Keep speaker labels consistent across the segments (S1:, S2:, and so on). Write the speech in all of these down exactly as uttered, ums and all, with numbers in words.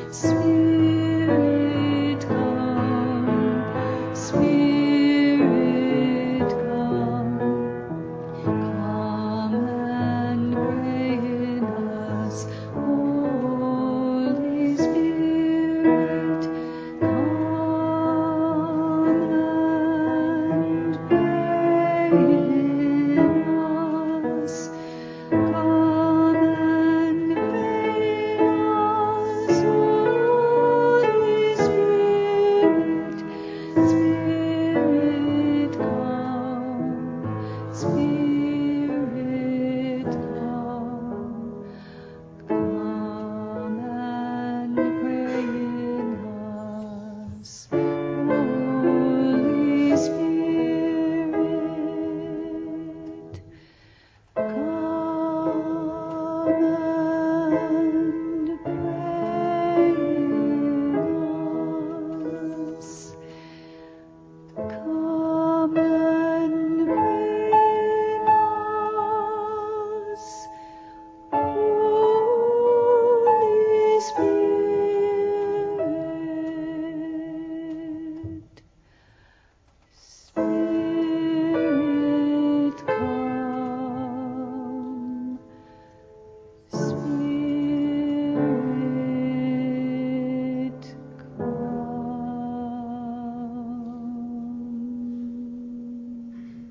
S1: Spirit come, Spirit come, come and pray in us, Holy Spirit, come and pray in us, come and pray in us, Holy Spirit, Spirit come, Spirit come, come and pray in us, Holy Spirit, come and pray in us. Come and pray in us, Holy Spirit, Spirit come, Spirit come.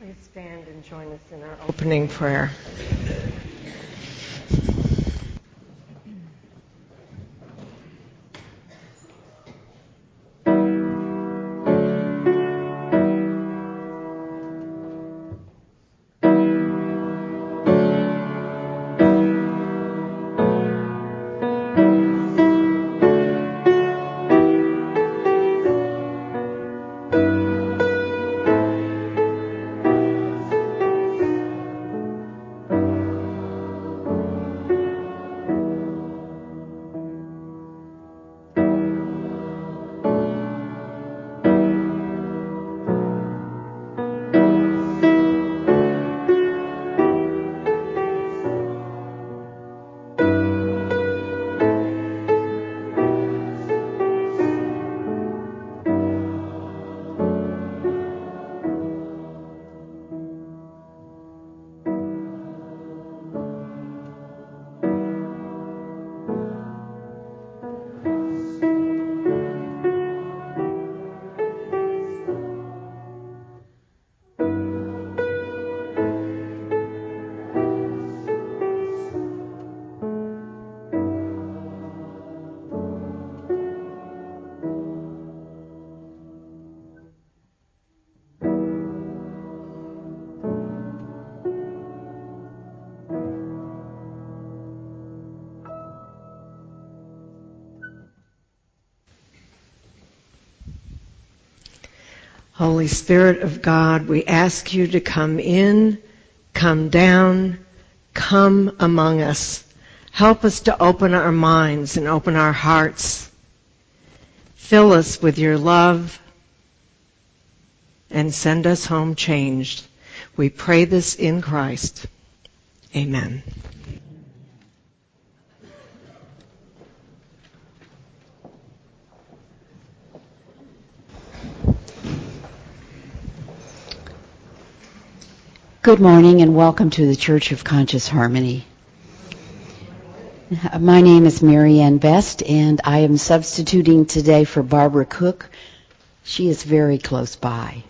S2: Please stand and join us in our opening prayer. Holy Spirit of God, we ask you to come in, come down, come among us. Help us to open our minds and open our hearts. Fill us with your love and send us home changed. We pray this in Christ. Amen.
S3: Good morning and welcome to the Church of Conscious Harmony. My name is Mary Ann Best and I am substituting today for Barbara Cook. She is very close by.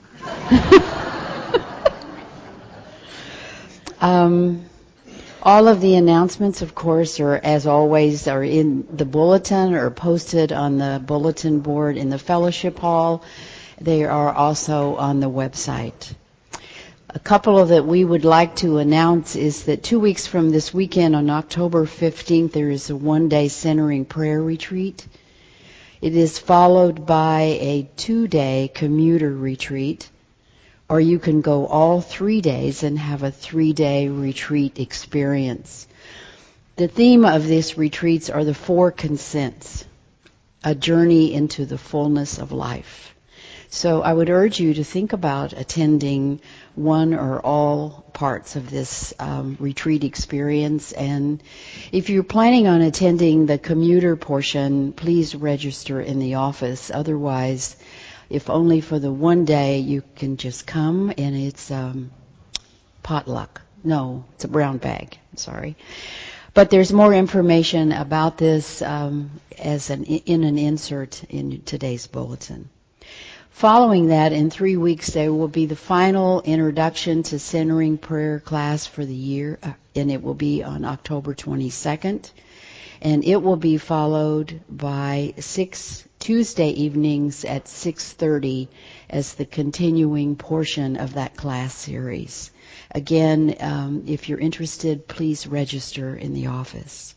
S3: um, all of the announcements, of course, are as always are in the bulletin or posted on the bulletin board in the fellowship hall. They are also on the website. A couple of that we would like to announce is that two weeks from this weekend on October fifteenth, there is a one-day centering prayer retreat. It is followed by a two-day commuter retreat, or you can go all three days and have a three-day retreat experience. The theme of these retreats are the four consents, a journey into the fullness of life. So I would urge you to think about attending one or all parts of this um, retreat experience. And if you're planning on attending the commuter portion, please register in the office. Otherwise, if only for the one day, you can just come and it's um, potluck. No, it's a brown bag. I'm sorry. But there's more information about this um, as an in an insert in today's bulletin. Following that, in three weeks, there will be the final introduction to centering prayer class for the year, uh, and it will be on October twenty-second. And it will be followed by six Tuesday evenings at six thirty as the continuing portion of that class series. Again, um, if you're interested, please register in the office.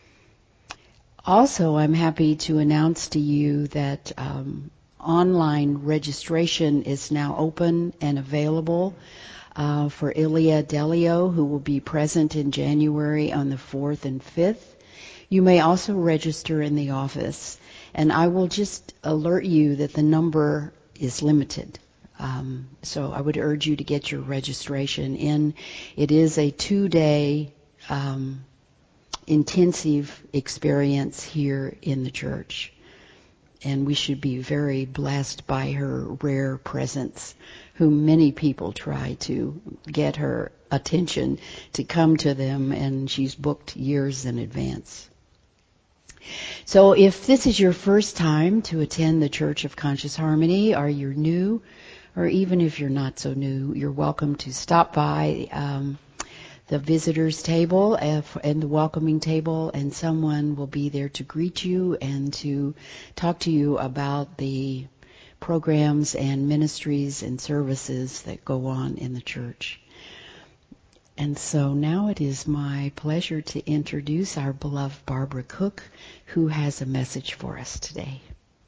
S3: Also, I'm happy to announce to you that um, online registration is now open and available uh, for Ilia Delio, who will be present in January on the fourth and fifth. You may also register in the office, and I will just alert you that the number is limited. Um, so I would urge you to get your registration in. It is a two-day um, intensive experience here in the church. And we should be very blessed by her rare presence, whom many people try to get her attention to come to them, and she's booked years in advance. So if this is your first time to attend the Church of Conscious Harmony, or you're new, or even if you're not so new, you're welcome to stop by um, the visitors table and the welcoming table, and someone will be there to greet you and to talk to you about the programs and ministries and services that go on in the church. And so now it is my pleasure to introduce our beloved Barbara Cook, who has a message for us today.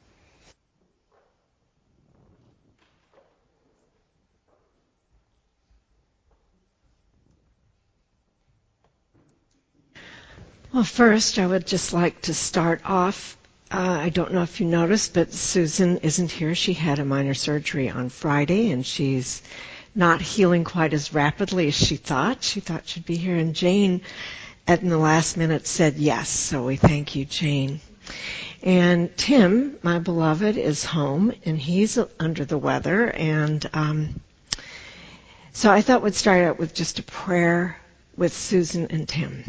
S2: Well, first, I would just like to start off. Uh, I don't know if you noticed, but Susan isn't here. She had a minor surgery on Friday, and she's not healing quite as rapidly as she thought. She thought she'd be here, and Jane, at the last minute, said yes. So we thank you, Jane. And Tim, my beloved, is home, and he's under the weather. And um, so I thought we'd start out with just a prayer with Susan and Tim.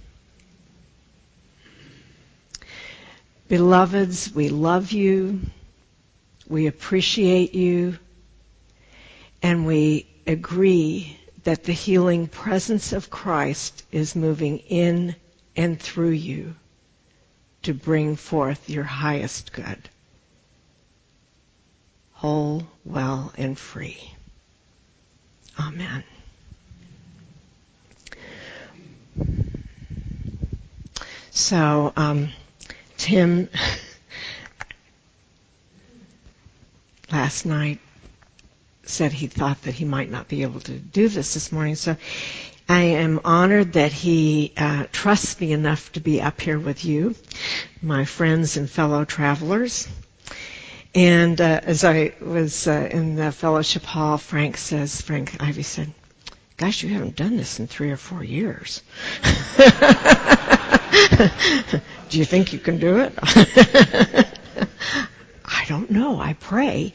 S2: Beloveds, we love you, we appreciate you, and we agree that the healing presence of Christ is moving in and through you to bring forth your highest good, whole, well, and free. Amen. So, um, Tim last night said he thought that he might not be able to do this this morning, so I am honored that he uh, trusts me enough to be up here with you, my friends and fellow travelers. And uh, as I was uh, in the fellowship hall, Frank says, Frank Ivy said, gosh, you haven't done this in three or four years. Do you think you can do it? I don't know. I pray.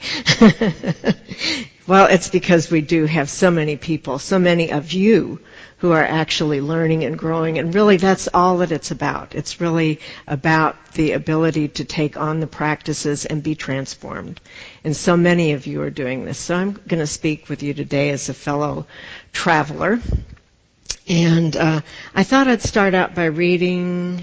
S2: Well, it's because we do have so many people, so many of you who are actually learning and growing, and really that's all that it's about. It's really about the ability to take on the practices and be transformed. And so many of you are doing this. So I'm going to speak with you today as a fellow traveler. And uh, I thought I'd start out by reading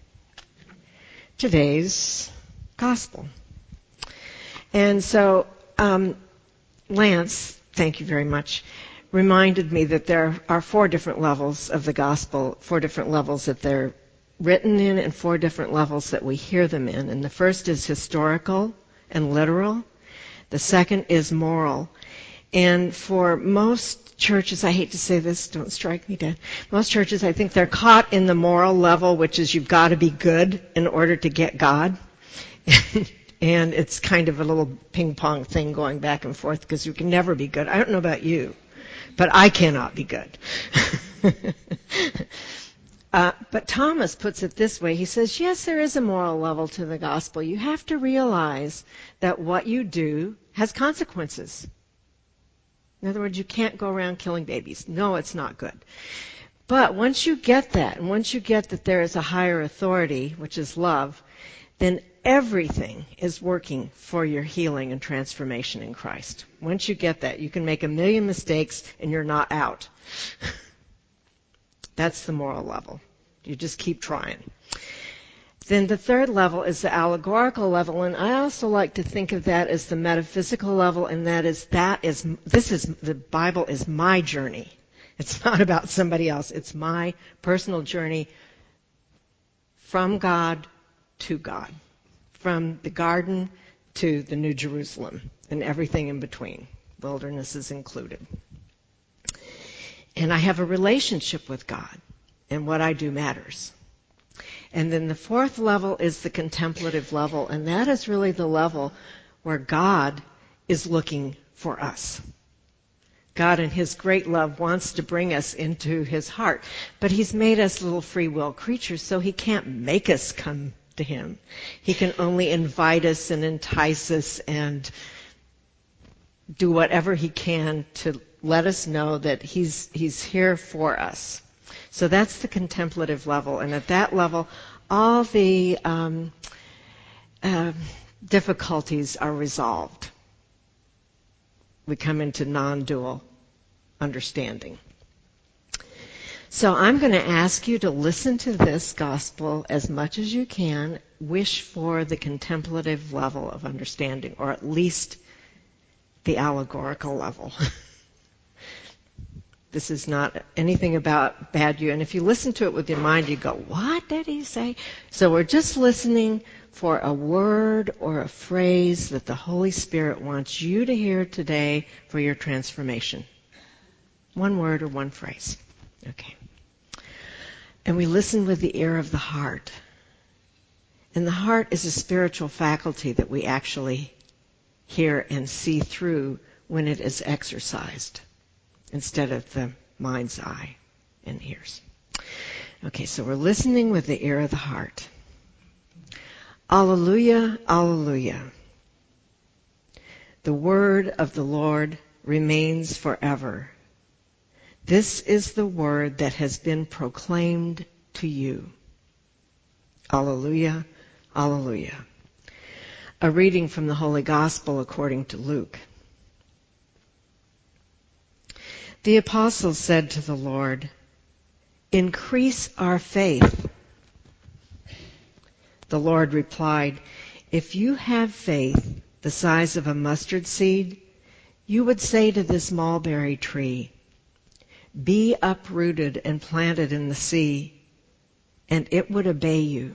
S2: today's gospel. And so um, Lance, thank you very much, reminded me that there are four different levels of the gospel, four different levels that they're written in and four different levels that we hear them in. And the first is historical and literal. The second is moral. And for most churches, I hate to say this, don't strike me dead. Most churches, I think they're caught in the moral level, which is you've got to be good in order to get God. And it's kind of a little ping pong thing going back and forth because you can never be good. I don't know about you, but I cannot be good. uh, but Thomas puts it this way. He says, yes, there is a moral level to the gospel. You have to realize that what you do has consequences. In other words, you can't go around killing babies. No, it's not good. But once you get that, and once you get that there is a higher authority, which is love, then everything is working for your healing and transformation in Christ. Once you get that, you can make a million mistakes and you're not out. That's the moral level. You just keep trying. Then the third level is the allegorical level, and I also like to think of that as the metaphysical level, and that is that is this is the Bible is my journey. It's not about somebody else. It's my personal journey from God to God, from the garden to the New Jerusalem, and everything in between, wilderness is included. And I have a relationship with God, and what I do matters. And then the fourth level is the contemplative level, and that is really the level where God is looking for us. God in His great love wants to bring us into His heart, but He's made us little free will creatures, so He can't make us come to Him. He can only invite us and entice us and do whatever He can to let us know that He's He's here for us. So that's the contemplative level, and at that level, all the um, uh, difficulties are resolved. we come into non-dual understanding. So I'm going to ask you to listen to this gospel as much as you can. Wish for the contemplative level of understanding, or at least the allegorical level. This is not anything about bad you. And if you listen to it with your mind, you go, what did he say? So we're just listening for a word or a phrase that the Holy Spirit wants you to hear today for your transformation. One word or one phrase. Okay. And we listen with the ear of the heart. And the heart is a spiritual faculty that we actually hear and see through when it is exercised, instead of the mind's eye and ears. Okay, so we're listening with the ear of the heart. Alleluia, alleluia. The word of the Lord remains forever. This is the word that has been proclaimed to you. Alleluia, alleluia. A reading from the Holy Gospel according to Luke. The apostles said to the Lord, "Increase our faith." The Lord replied, "If you have faith the size of a mustard seed, you would say to this mulberry tree, 'Be uprooted and planted in the sea,' and it would obey you.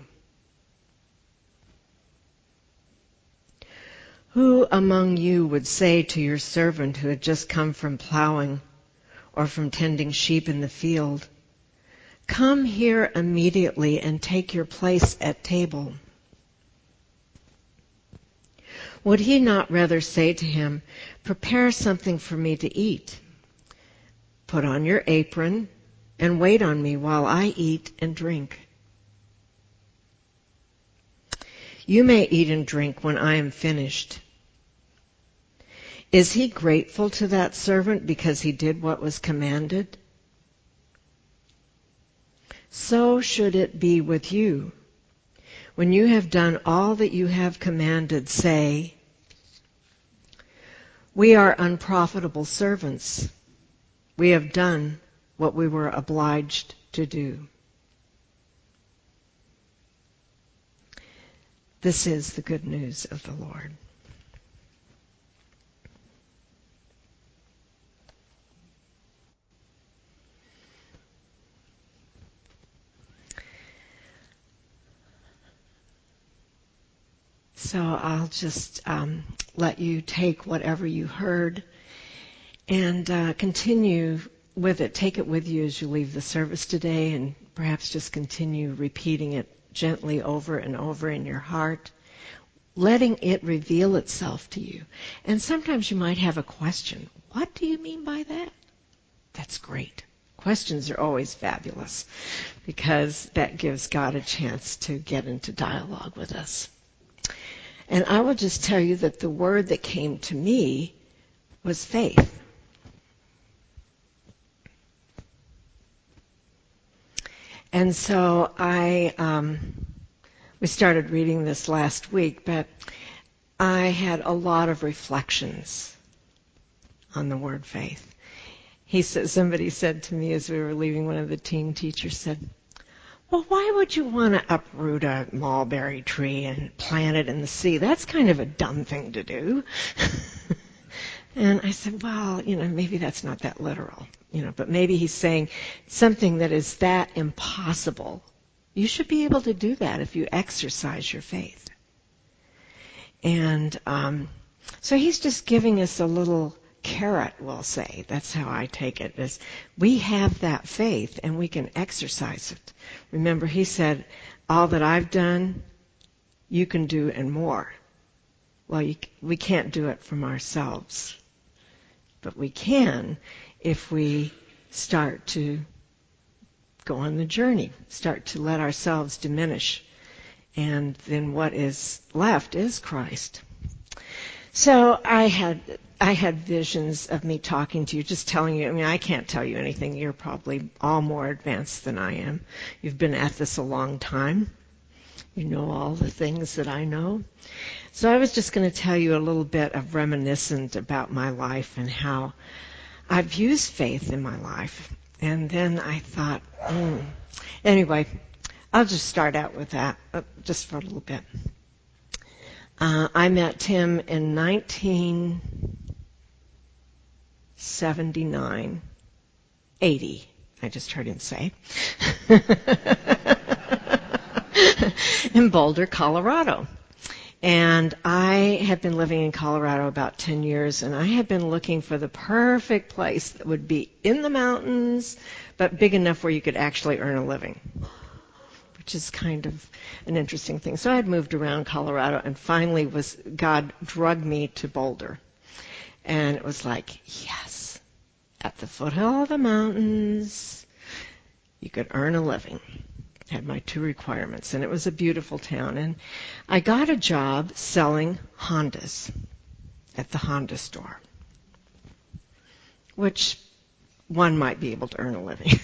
S2: Who among you would say to your servant who had just come from plowing or from tending sheep in the field, 'Come here immediately and take your place at table'? Would he not rather say to him, 'Prepare something for me to eat. Put on your apron and wait on me while I eat and drink'? You may eat and drink when I am finished." Is he grateful to that servant because he did what was commanded? So should it be with you. When you have done all that you have commanded, say, "We are unprofitable servants. We have done what we were obliged to do." This is the good news of the Lord. So I'll just um, let you take whatever you heard and uh, continue with it. Take it with you as you leave the service today, and perhaps just continue repeating it gently over and over in your heart, letting it reveal itself to you. And sometimes you might have a question. What do you mean by that? That's great. Questions are always fabulous because that gives God a chance to get into dialogue with us. And I will just tell you that the word that came to me was faith. And so I, um, we started reading this last week, but I had a lot of reflections on the word faith. He said, somebody said to me as we were leaving, one of the teen teachers said, "Well, why would you want to uproot a mulberry tree and plant it in the sea? That's kind of a dumb thing to do." And I said, well, you know, maybe that's not that literal, you know, but maybe he's saying something that is that impossible. You should be able to do that if you exercise your faith. And um, so he's just giving us a little carrot, we'll say. That's how I take it, is we have that faith and we can exercise it. Remember, he said, all that I've done, you can do and more. Well, you, we can't do it from ourselves. But we can if we start to go on the journey, start to let ourselves diminish. And then what is left is Christ. So I had I had visions of me talking to you, just telling you. I mean, I can't tell you anything. You're probably all more advanced than I am. You've been at this a long time. You know all the things that I know. So I was just going to tell you a little bit of reminiscent about my life and how I've used faith in my life. And then I thought, mm. anyway, I'll just start out with that, uh, just for a little bit. Uh, I met Tim in nineteen seventy-nine, eighty, I just heard him say, in Boulder, Colorado. And I had been living in Colorado about ten years, and I had been looking for the perfect place that would be in the mountains, but big enough where you could actually earn a living, which is kind of an interesting thing. So I had moved around Colorado, and finally was God drugged me to Boulder. And it was like, yes, at the foothill of the mountains, you could earn a living. Had my two requirements, and it was a beautiful town. And I got a job selling Hondas at the Honda store, which one might be able to earn a living.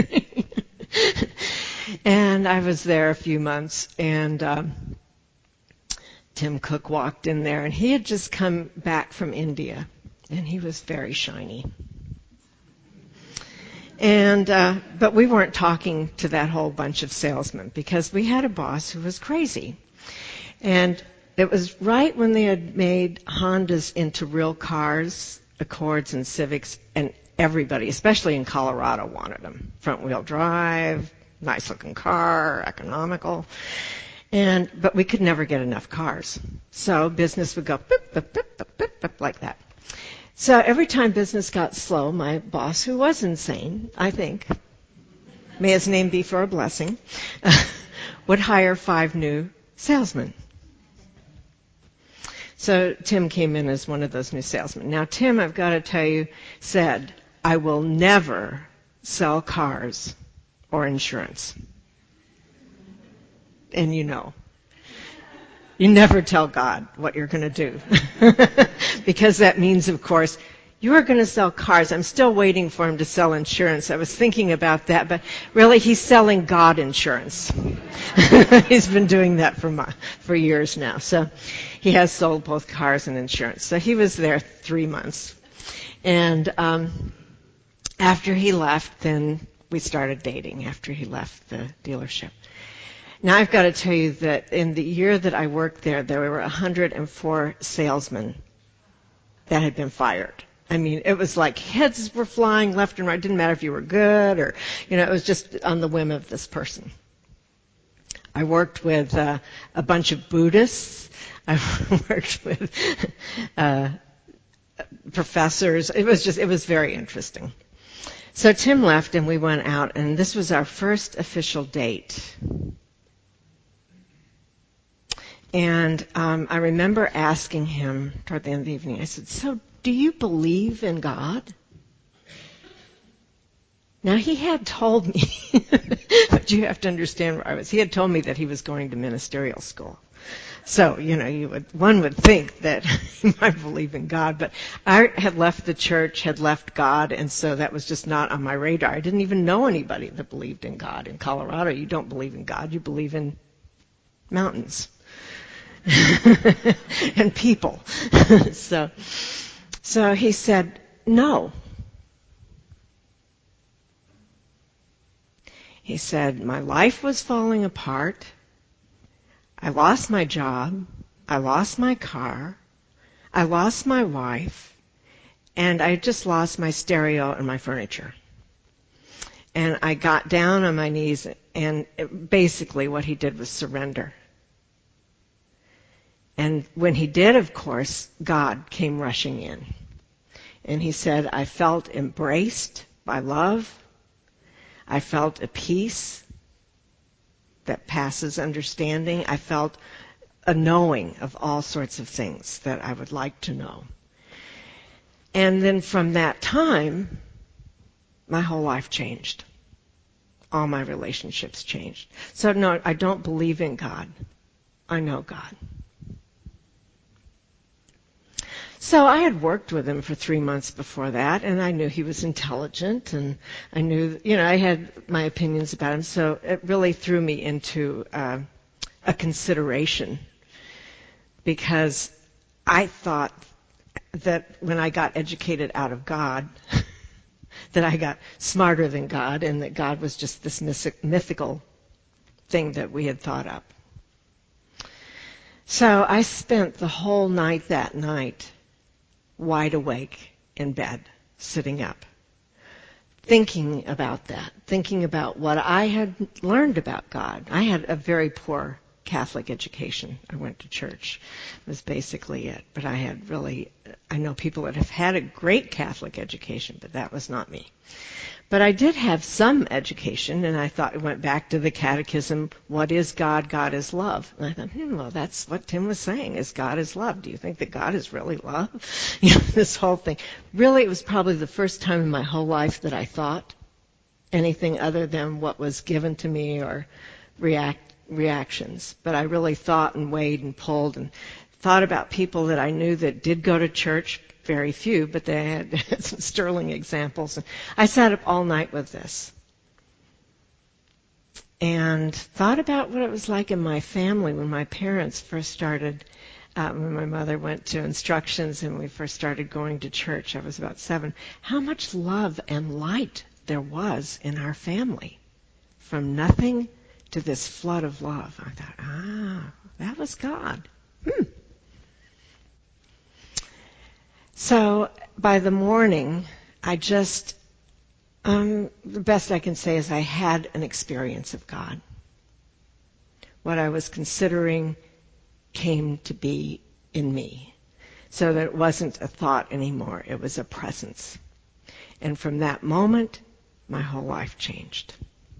S2: And I was there a few months, and um, Tim Cook walked in there, and he had just come back from India, and he was very shiny. And uh, but we weren't talking to that whole bunch of salesmen because we had a boss who was crazy. And it was right when they had made Hondas into real cars, Accords and Civics, and everybody, especially in Colorado, wanted them. Front-wheel drive, nice-looking car, economical. And but we could never get enough cars. So business would go boop, boop, boop, boop, boop, boop, like that. So every time business got slow, my boss, who was insane, I think, may his name be for a blessing, would hire five new salesmen. So Tim came in as one of those new salesmen. Now, Tim, I've got to tell you, said, I will never sell cars or insurance. And you know. You never tell God what you're going to do. Because that means, of course, you are going to sell cars. I'm still waiting for him to sell insurance. I was thinking about that, but really he's selling God insurance. He's been doing that for my, for years now. So he has sold both cars and insurance. So he was there three months. And um, after he left, then we started dating after he left the dealership. Now, I've got to tell you that in the year that I worked there, there were one hundred four salesmen that had been fired. I mean, it was like heads were flying left and right. It didn't matter if you were good or, you know, it was just on the whim of this person. I worked with uh, a bunch of Buddhists. I worked with uh, professors. It was just, it was very interesting. So Tim left and we went out, and this was our first official date. And um, I remember asking him toward the end of the evening, I said, so do you believe in God? Now, he had told me, but you have to understand where I was. He had told me that he was going to ministerial school. So, you know, you would, one would think that he might believe in God, but I had left the church, had left God, and so that was just not on my radar. I didn't even know anybody that believed in God. In Colorado, you don't believe in God, you believe in mountains. And people. so, so he said, no. He said, my life was falling apart. I lost my job. I lost my car. I lost my wife. And I just lost my stereo and my furniture. And I got down on my knees, and it, basically what he did was surrender. And when he did, of course, God came rushing in. And he said, I felt embraced by love. I felt a peace that passes understanding. I felt a knowing of all sorts of things that I would like to know. And then from that time, my whole life changed. All my relationships changed. So no, I don't believe in God. I know God. So I had worked with him for three months before that, and I knew he was intelligent, and I knew, you know, I had my opinions about him, so it really threw me into uh, a consideration. because I thought that when I got educated out of God, that I got smarter than God, and that God was just this mythical thing that we had thought up. So I spent the whole night that night wide awake in bed, sitting up, thinking about that, thinking about what I had learned about God. I had a very poor Catholic education. I went to church. It was basically it. But I had really, I know people that have had a great Catholic education, but that was not me. But I did have some education, and I thought it went back to the catechism, what is God? God is love. And I thought, hmm, well, that's what Tim was saying, is God is love. Do you think that God is really love? You know, this whole thing. Really, it was probably the first time in my whole life that I thought anything other than what was given to me or react reactions. But I really thought and weighed and pulled and thought about people that I knew that did go to church. Very few, but they had some sterling examples. And I sat up all night with this and thought about what it was like in my family when my parents first started, uh, when my mother went to instructions and we first started going to church. I was about seven. How much love and light there was in our family, from nothing to this flood of love. I thought, ah, that was God. Hmm. So by the morning, I just, um, the best I can say is I had an experience of God. What I was considering came to be in me, so that it wasn't a thought anymore. It was a presence. And from that moment, my whole life changed.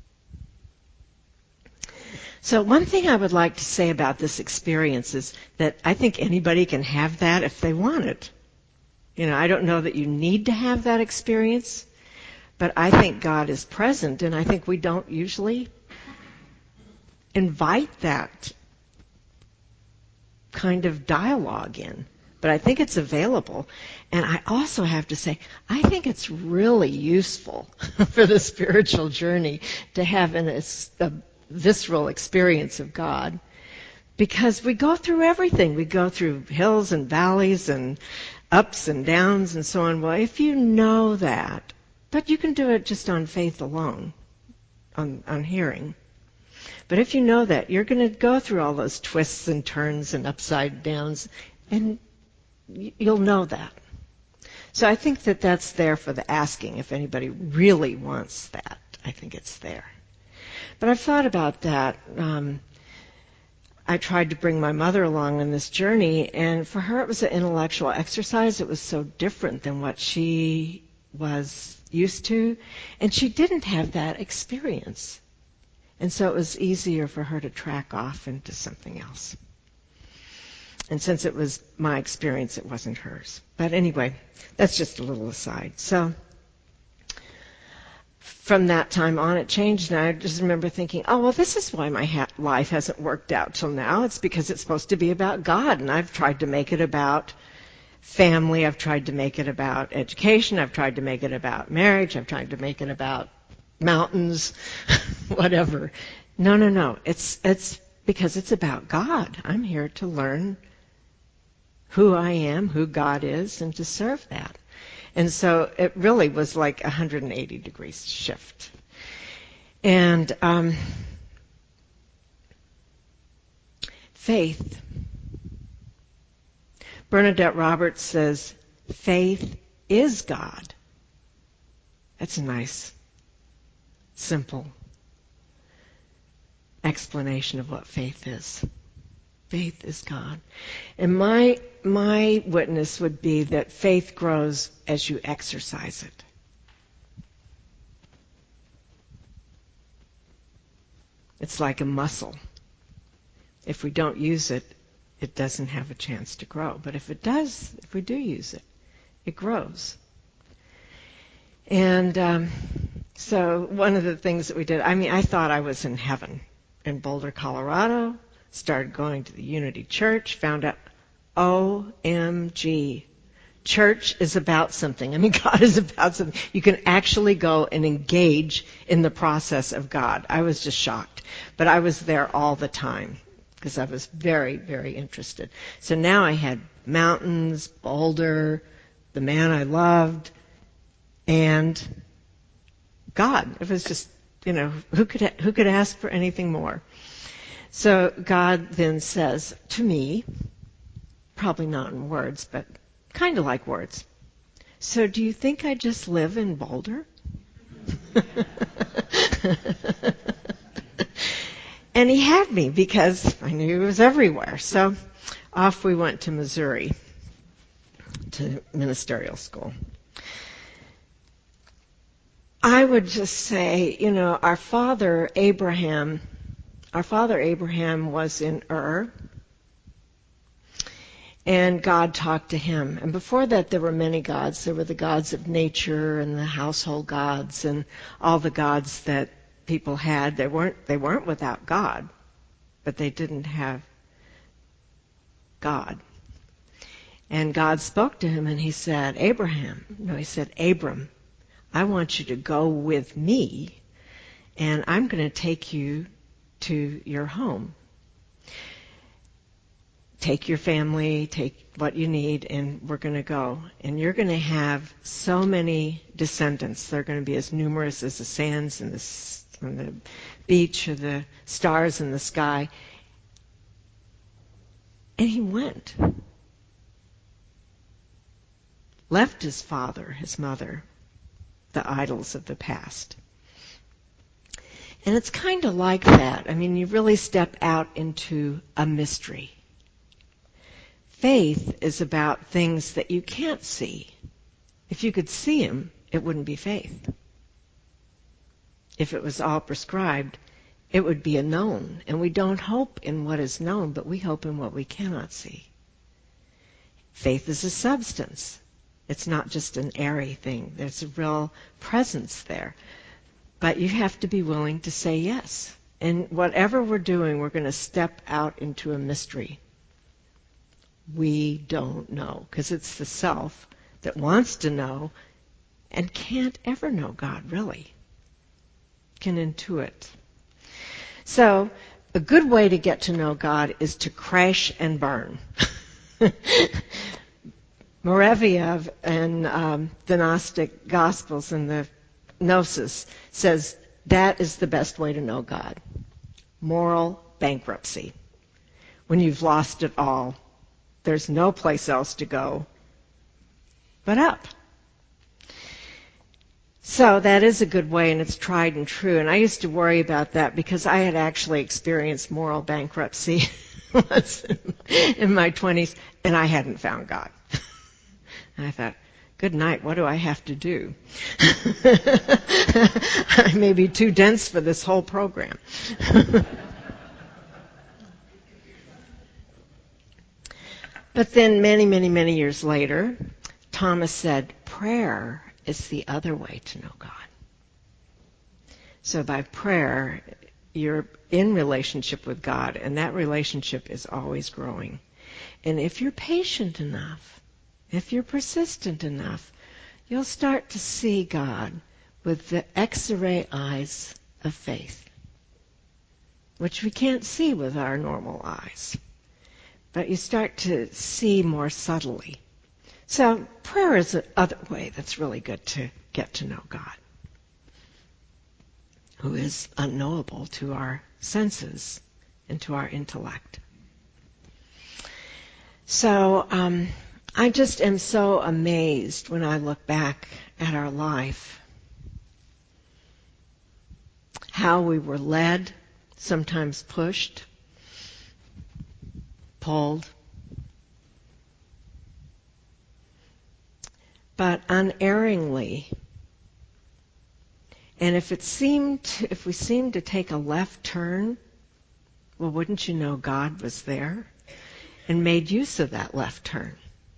S2: So one thing I would like to say about this experience is that I think anybody can have that if they want it. You know, I don't know that you need to have that experience, but I think God is present, and I think we don't usually invite that kind of dialogue in. But I think it's available. And I also have to say, I think it's really useful for the spiritual journey to have an, a, a visceral experience of God, because we go through everything. We go through hills and valleys and ups and downs and so on. Well, if you know that, but you can do it just on faith alone, on, on hearing. But if you know that, you're going to go through all those twists and turns and upside downs, and you'll know that. So I think that that's there for the asking. If anybody really wants that, I think it's there. But I've thought about that. Um, I tried to bring my mother along on this journey, and for her it was an intellectual exercise. It was so different than what she was used to, and she didn't have that experience. And so it was easier for her to track off into something else. And since it was my experience, it wasn't hers. But anyway, that's just a little aside. So from that time on, it changed, and I just remember thinking, oh, well, this is why my ha- life hasn't worked out till now. It's because it's supposed to be about God, and I've tried to make it about family. I've tried to make it about education. I've tried to make it about marriage. I've tried to make it about mountains, whatever. No, no, no. It's it's because it's about God. I'm here to learn who I am, who God is, and to serve that. And so it really was like a one hundred eighty degrees shift. And um, faith. Bernadette Roberts says, faith is God. That's a nice, simple explanation of what faith is. Faith is God. And my my witness would be that faith grows as you exercise it. It's like a muscle. If we don't use it, it doesn't have a chance to grow. But if it does, if we do use it, it grows. And um, so one of the things that we did, I mean, I thought I was in heaven in Boulder, Colorado. Started going to the Unity Church, found out, O M G, church is about something. I mean, God is about something. You can actually go and engage in the process of God. I was just shocked. But I was there all the time, because I was very, very interested. So now I had mountains, Boulder, the man I loved, and God. It was just, you know, who could who could ask for anything more? So God then says to me, probably not in words, but kind of like words, so do you think I just live in Boulder? And he had me because I knew he was everywhere. So off we went to Missouri to ministerial school. I would just say, you know, our father Abraham, our father Abraham was in Ur, and God talked to him. And before that, there were many gods. There were the gods of nature and the household gods and all the gods that people had. They weren't, they weren't without God, but they didn't have God. And God spoke to him and he said, Abraham, no, he said, Abram, I want you to go with me and I'm going to take you to your home. Take your family, take what you need, and we're going to go. And you're going to have so many descendants. They're going to be as numerous as the sands and the, and the beach or the stars in the sky. And he went. Left his father, his mother, the idols of the past. And it's kind of like that. I mean, you really step out into a mystery. Faith is about things that you can't see. If you could see them, it wouldn't be faith. If it was all prescribed, it would be a known. And we don't hope in what is known, but we hope in what we cannot see. Faith is a substance. It's not just an airy thing. There's a real presence there. But you have to be willing to say yes. And whatever we're doing, we're going to step out into a mystery. We don't know, because it's the self that wants to know and can't ever know God, really. Can intuit. So, a good way to get to know God is to crash and burn. Moraviev in um, the Gnostic Gospels and the Gnosis says that is the best way to know God. Moral bankruptcy. When you've lost it all, there's no place else to go but up. So that is a good way, and it's tried and true. And I used to worry about that because I had actually experienced moral bankruptcy once in my twenties, and I hadn't found God. And I thought, good night, what do I have to do? I may be too dense for this whole program. But then many, many, many years later, Thomas said, prayer is the other way to know God. So by prayer, you're in relationship with God, and that relationship is always growing. And if you're patient enough, if you're persistent enough, you'll start to see God with the X-ray eyes of faith, which we can't see with our normal eyes. But you start to see more subtly. So prayer is another way that's really good to get to know God, who is unknowable to our senses and to our intellect. So um, I just am so amazed when I look back at our life, how we were led, sometimes pushed, pulled, but unerringly. And if it seemed, to, if we seemed to take a left turn, well, wouldn't you know God was there and made use of that left turn?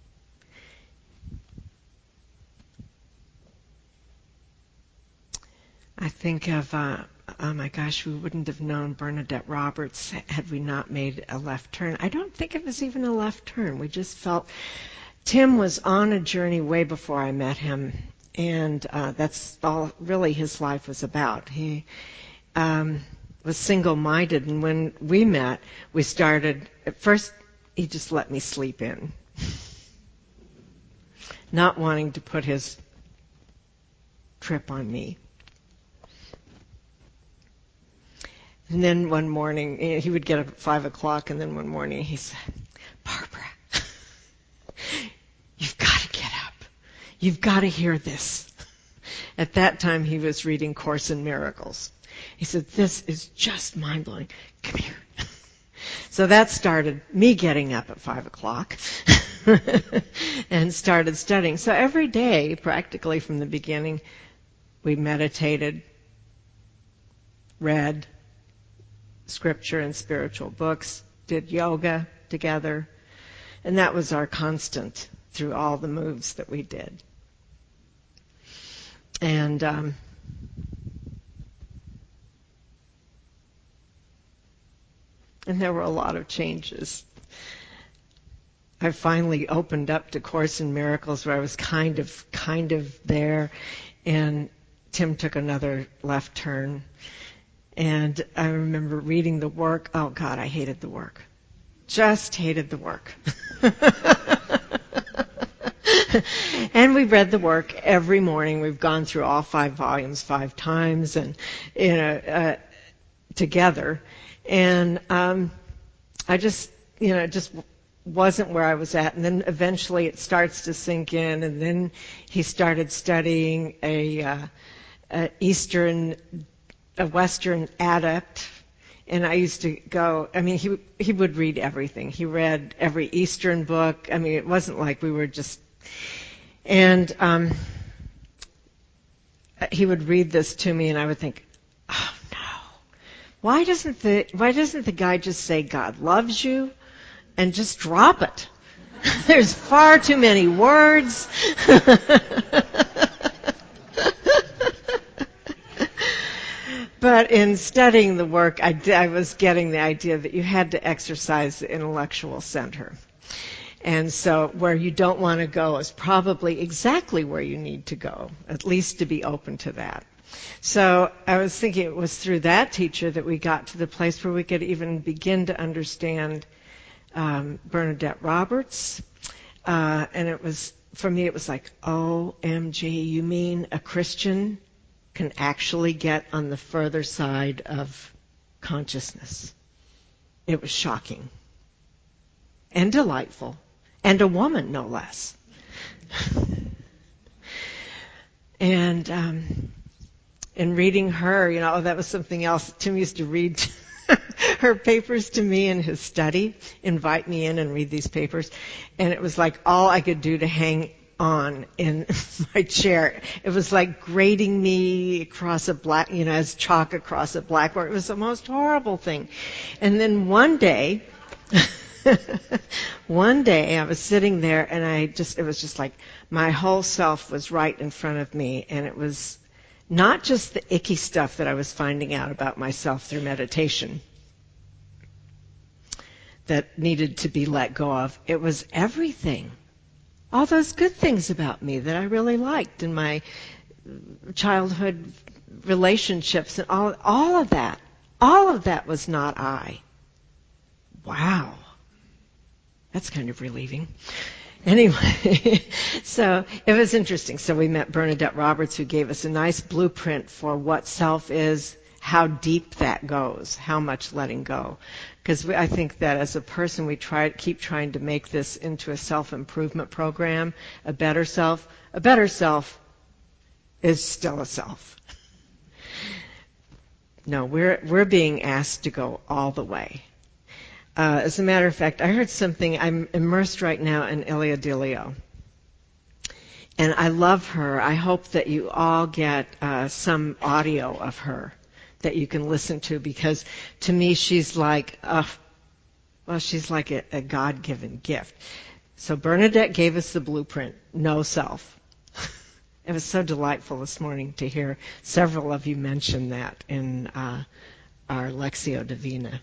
S2: I think of, uh, oh my gosh, we wouldn't have known Bernadette Roberts had we not made a left turn. I don't think it was even a left turn. We just felt Tim was on a journey way before I met him, and uh, that's all really his life was about. He um, was single-minded, and when we met, we started, at first, he just let me sleep in, not wanting to put his trip on me. And then one morning, he would get up at five o'clock, and then one morning he said, Barbara, you've got to get up. You've got to hear this. At that time, he was reading Course in Miracles. He said, this is just mind-blowing. Come here. So that started me getting up at five o'clock and started studying. So every day, practically from the beginning, we meditated, read scripture and spiritual books, did yoga together, and that was our constant through all the moves that we did. And um, and there were a lot of changes. I finally opened up to Course in Miracles, where I was kind of kind of there, and Tim took another left turn. And I remember reading the work. Oh, God, I hated the work. Just hated the work. And we read the work every morning. We've gone through all five volumes five times, and you know, uh, together. And um, I just, you know, it just wasn't where I was at. And then eventually it starts to sink in. And then he started studying a, uh, a Eastern, a Western adept. And I used to go, I mean, he he would read everything. He read every Eastern book. I mean, it wasn't like we were just, and um, he would read this to me, and I would think, oh no, why doesn't the why doesn't the guy just say God loves you, and just drop it? There's far too many words. But in studying the work, I, I was getting the idea that you had to exercise the intellectual center. And so where you don't want to go is probably exactly where you need to go, at least to be open to that. So I was thinking it was through that teacher that we got to the place where we could even begin to understand um, Bernadette Roberts. Uh, and it was, for me, it was like, O M G, you mean a Christian can actually get on the further side of consciousness? It was shocking and delightful, and a woman, no less. And um, in reading her, you know, that was something else. Tim used to read her papers to me in his study, invite me in and read these papers, and it was like all I could do to hang on in my chair. It was like grading me across a black, you know, as chalk across a blackboard. It was the most horrible thing. And then one day, one day I was sitting there, and I just, it was just like my whole self was right in front of me, and it was not just the icky stuff that I was finding out about myself through meditation that needed to be let go of. It was everything. All those good things about me that I really liked in my childhood relationships and all, all of that. All of that was not I. Wow. That's kind of relieving. Anyway, so it was interesting. So we met Bernadette Roberts, who gave us a nice blueprint for what self is, how deep that goes, how much letting go. Because I think that as a person, we try keep trying to make this into a self-improvement program, a better self. A better self is still a self. No, we're we're being asked to go all the way. Uh, as a matter of fact, I heard something. I'm immersed right now in Ilia Delio, and I love her. I hope that you all get uh, some audio of her that you can listen to, because to me she's like, uh, well, she's like a, a God-given gift. So Bernadette gave us the blueprint, no self. It was so delightful this morning to hear several of you mention that in uh, our Lectio Divina.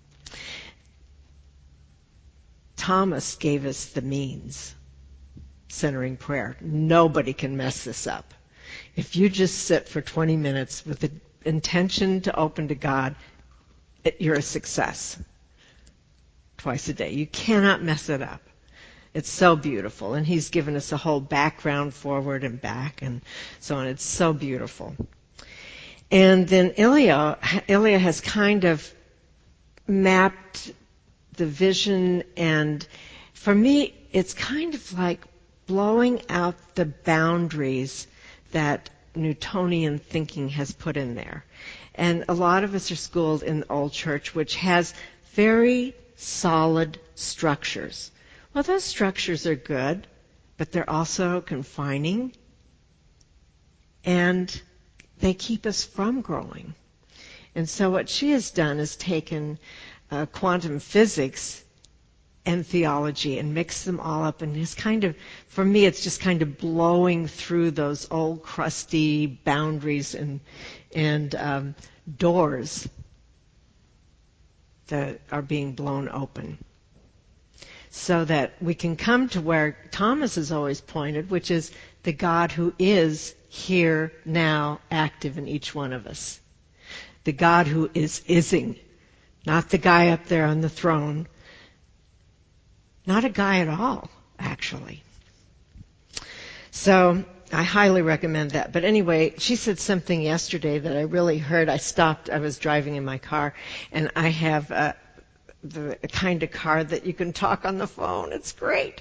S2: Thomas gave us the means, centering prayer. Nobody can mess this up. If you just sit for twenty minutes with the intention to open to God, it, you're a success. Twice a day. You cannot mess it up. It's so beautiful. And he's given us a whole background forward and back and so on. It's so beautiful. And then Ilya, Ilya has kind of mapped the vision, and for me, it's kind of like blowing out the boundaries that Newtonian thinking has put in there. And a lot of us are schooled in the old church, which has very solid structures. Well, those structures are good, but they're also confining, and they keep us from growing. And so what she has done is taken uh, quantum physics and theology and mixed them all up, and is kind of, for me, it's just kind of blowing through those old crusty boundaries and and um, doors that are being blown open, so that we can come to where Thomas has always pointed, which is the God who is here, now, active in each one of us. The God who is ising, not the guy up there on the throne. Not a guy at all, actually. So I highly recommend that. But anyway, she said something yesterday that I really heard. I stopped. I was driving in my car, and I have uh, the kind of car that you can talk on the phone. It's great.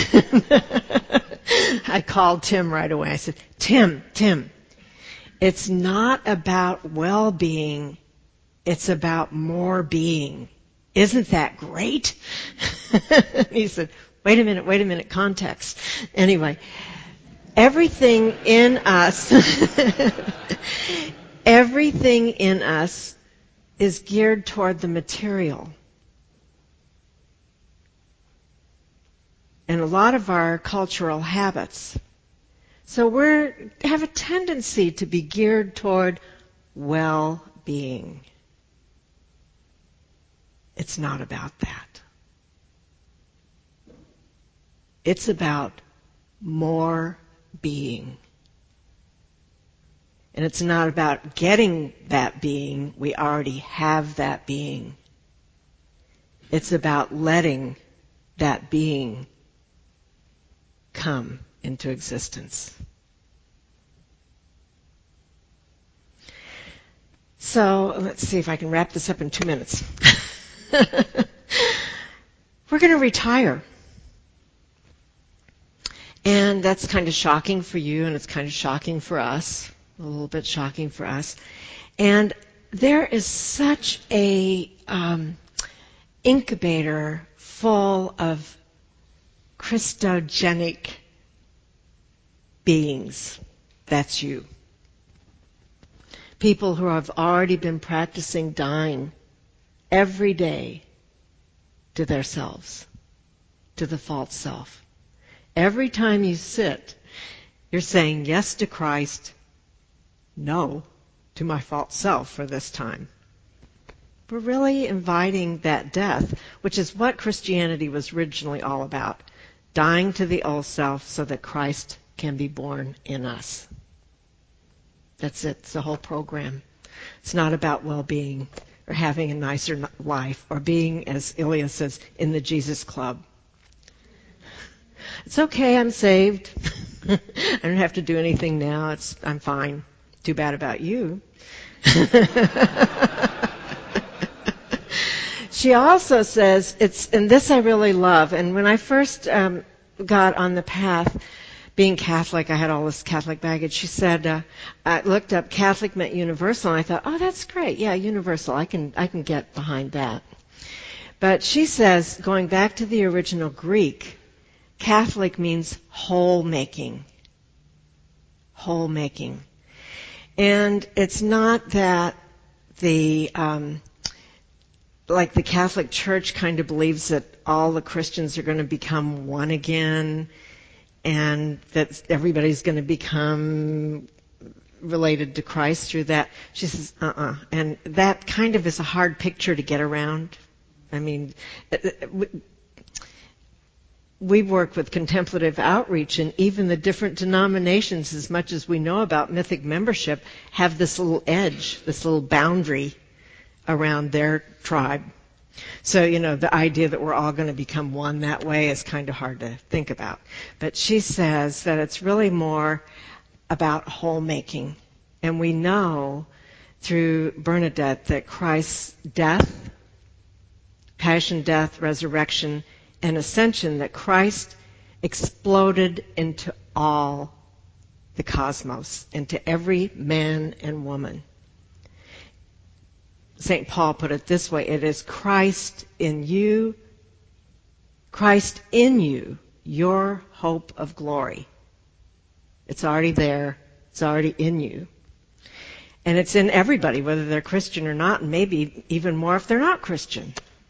S2: I called Tim right away. I said, Tim, Tim, it's not about well-being. It's about more being. Isn't that great? He said, wait a minute, wait a minute, context. Anyway, everything in us, everything in us is geared toward the material. And a lot of our cultural habits. So we have a tendency to be geared toward well-being. It's not about that. It's about more being. And it's not about getting that being. We already have that being. It's about letting that being come into existence. So let's see if I can wrap this up in two minutes. We're going to retire. And that's kind of shocking for you, and it's kind of shocking for us, a little bit shocking for us. And there is such a um, incubator full of Christogenic beings. That's you. People who have already been practicing dying every day to themselves, to the false self. Every time you sit, you're saying yes to Christ, no to my false self for this time. We're really inviting that death, which is what Christianity was originally all about. Dying to the old self so that Christ can be born in us. That's it. It's the whole program. It's not about well-being or having a nicer life or being, as Ilya says, in the Jesus Club. It's okay, I'm saved. I don't have to do anything now. It's, I'm fine. Too bad about you. She also says, it's, and this I really love, and when I first um, got on the path, being Catholic, I had all this Catholic baggage. She said, uh, I looked up Catholic meant universal, and I thought, oh, that's great. Yeah, universal. I can, I can get behind that. But she says, going back to the original Greek, Catholic means whole making. Whole making. And it's not that the, um, like the Catholic Church kind of believes that all the Christians are going to become one again, and that everybody's going to become related to Christ through that. She says, uh-uh. And that kind of is a hard picture to get around. I mean, we work with contemplative outreach, and even the different denominations, as much as we know about mythic membership, have this little edge, this little boundary around their tribe. So, you know, the idea that we're all going to become one that way is kind of hard to think about. But she says that it's really more about whole making. And we know through Bernadette that Christ's death, passion, death, resurrection, and ascension, that Christ exploded into all the cosmos, into every man and woman. Saint Paul put it this way: it is Christ in you, Christ in you, your hope of glory. It's already there. It's already in you. And it's in everybody, whether they're Christian or not, and maybe even more if they're not Christian.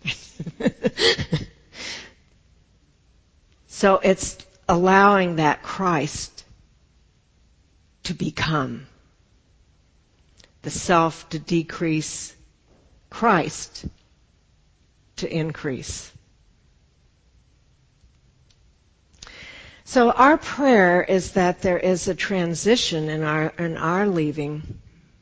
S2: So it's allowing that Christ to become, the self to decrease, Christ to increase. So our prayer is that there is a transition in our in our leaving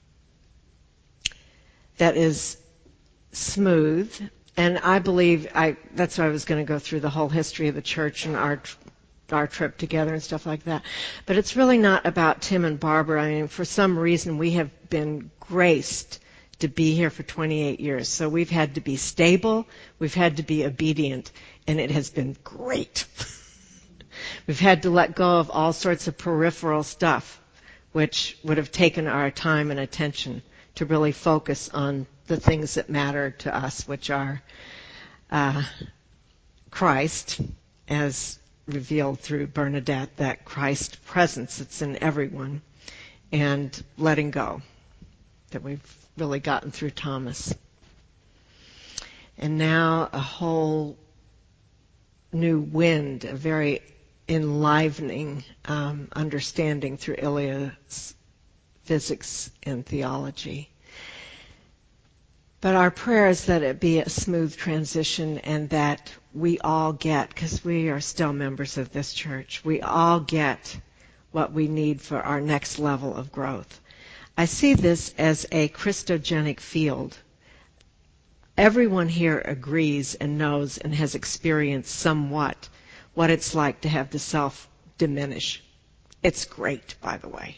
S2: that is smooth. And I believe I that's why I was going to go through the whole history of the church and our our trip together and stuff like that. But it's really not about Tim and Barbara. I mean, for some reason we have been graced to be here for twenty-eight years. So we've had to be stable, we've had to be obedient, and it has been great. We've had to let go of all sorts of peripheral stuff, which would have taken our time and attention to really focus on the things that matter to us, which are uh, Christ, as revealed through Bernadette, that Christ presence that's in everyone, and letting go, that we've really gotten through Thomas. And now a whole new wind, a very enlivening um, understanding through Ilia's physics and theology. But our prayer is that it be a smooth transition and that we all get, because we are still members of this church, we all get what we need for our next level of growth. I see this as a Christogenic field. Everyone here agrees and knows and has experienced somewhat what it's like to have the self diminish. It's great, by the way.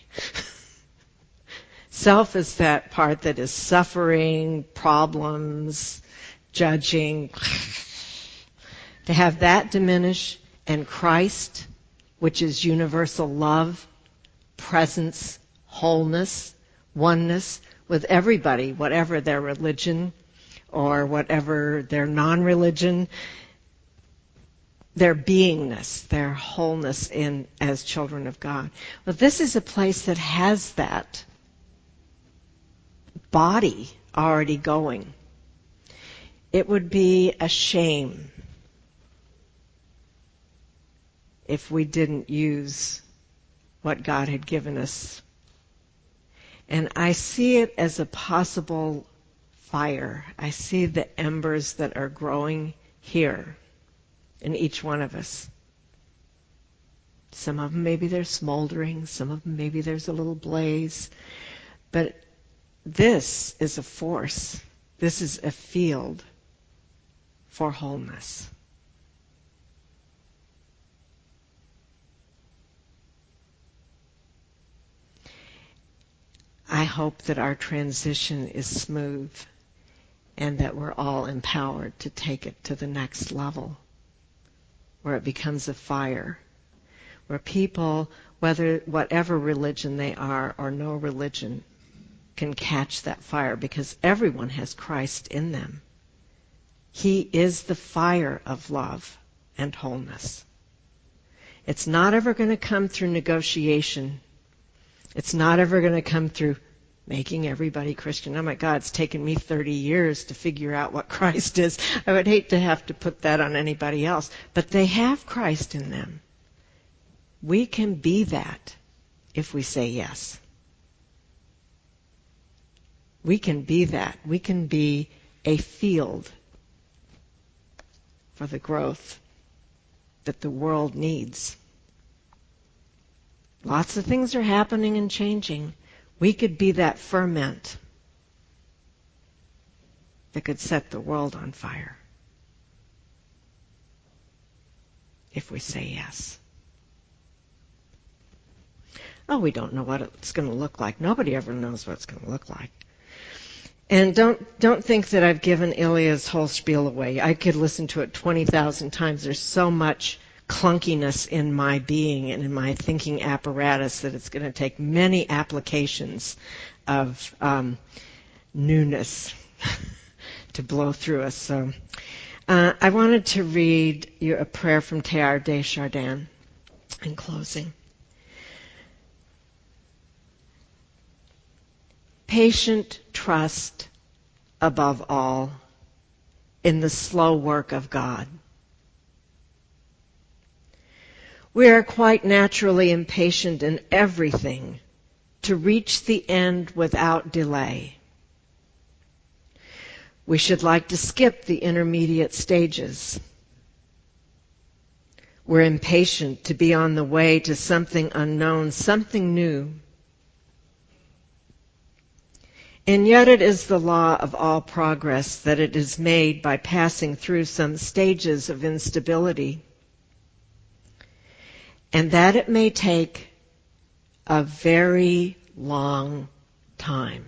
S2: Self is that part that is suffering, problems, judging. To have that diminish, and Christ, which is universal love, presence, wholeness, oneness with everybody, whatever their religion or whatever their non-religion, their beingness, their wholeness in as children of God. Well, this is a place that has that body already going. It would be a shame if we didn't use what God had given us. And I see it as a possible fire. I see the embers that are growing here in each one of us. Some of them maybe they're smoldering, some of them maybe there's a little blaze. But this is a force. This is a field for wholeness. I hope that our transition is smooth and that we're all empowered to take it to the next level, where it becomes a fire, where people, whether whatever religion they are or no religion, can catch that fire, because everyone has Christ in them. He is the fire of love and wholeness. It's not ever going to come through negotiation. It's not ever going to come through making everybody Christian. Oh my God, it's taken me thirty years to figure out what Christ is. I would hate to have to put that on anybody else. But they have Christ in them. We can be that if we say yes. We can be that. We can be a field for the growth that the world needs. Lots of things are happening and changing. We could be that ferment. that could set the world on fire. If we say yes. Oh, we don't know what it's going to look like. Nobody ever knows what it's going to look like. And don't don't think that I've given Ilya's whole spiel away. I could listen to it twenty thousand times. There's so much clunkiness in my being and in my thinking apparatus that it's going to take many applications of um, newness to blow through us. So uh, I wanted to read you a prayer from Teilhard de Chardin in closing. Patient trust above all in the slow work of God. We are quite naturally impatient in everything to reach the end without delay. We should like to skip the intermediate stages. We're impatient to be on the way to something unknown, something new. And yet it is the law of all progress that it is made by passing through some stages of instability, and that it may take a very long time.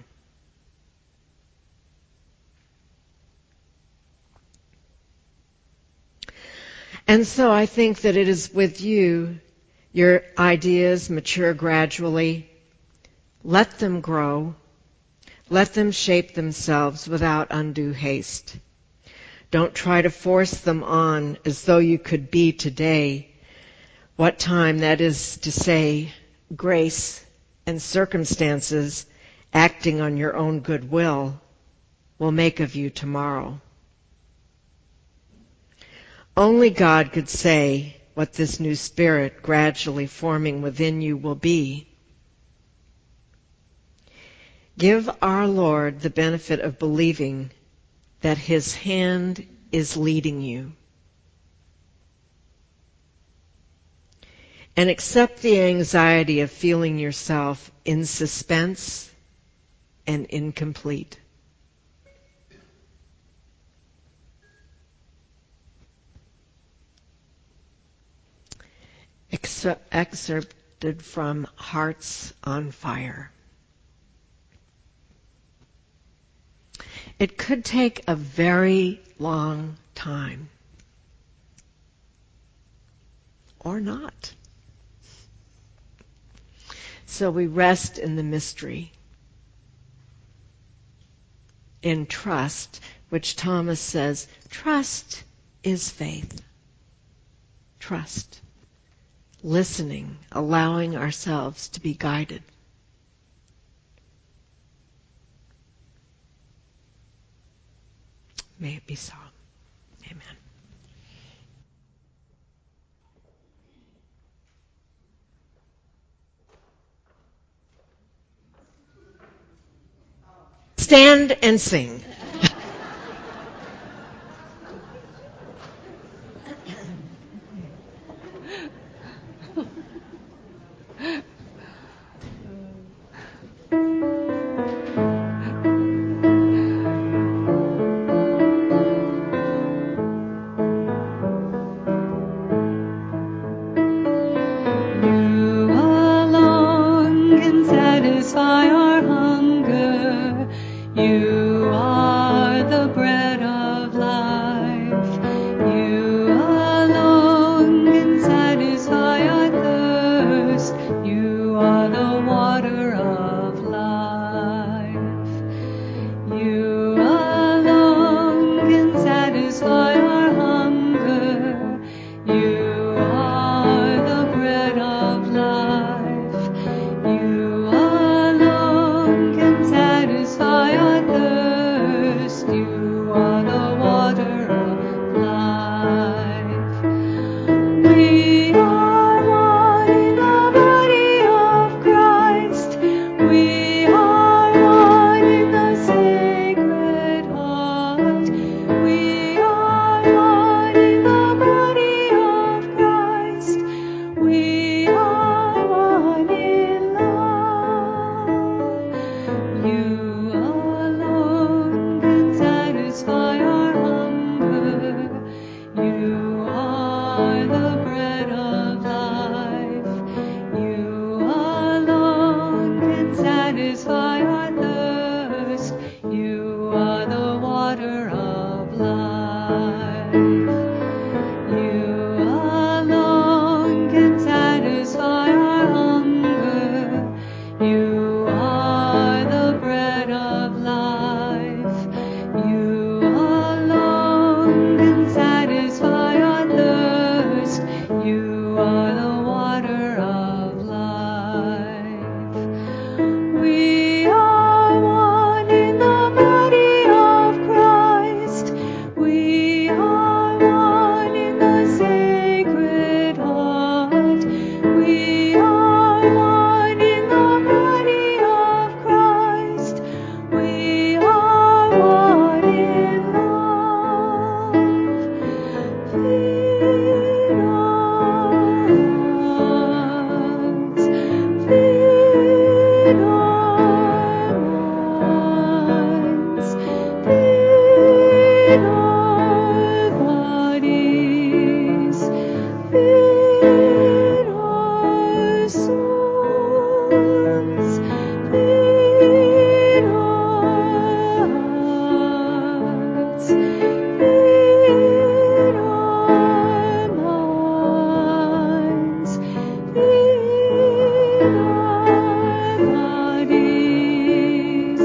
S2: And so I think that it is with you, your ideas mature gradually. Let them grow. Let them shape themselves without undue haste. Don't try to force them on as though you could be today what time, that is to say, grace and circumstances acting on your own goodwill will make of you tomorrow. Only God could say what this new spirit gradually forming within you will be. Give our Lord the benefit of believing that His hand is leading you. And accept the anxiety of feeling yourself in suspense and incomplete. Excerpted from Hearts on Fire. It could take a very long time. Or not. So we rest in the mystery, in trust, which Thomas says, trust is faith. Trust. Listening, allowing ourselves to be guided. May it be so. Amen. Stand and sing.
S1: You alone can satisfy our hunger. You are the bread of life. You alone can satisfy our thirst. You are the water of life. You alone can satisfy our hunger. You are the bread of life. You alone satisfy our thirst. You are the water of life. You alone can satisfy our hunger. You are the bread of life. You alone can satisfy our thirst. You are the water of life. We are one in the body of Christ. We are one in the Sacred Heart. We are one in the body of Christ. We are one in love. Feed our hearts. Feed our minds. Feed our bodies. Feed our souls. Feed our hearts. Feed our minds. Feed our bodies.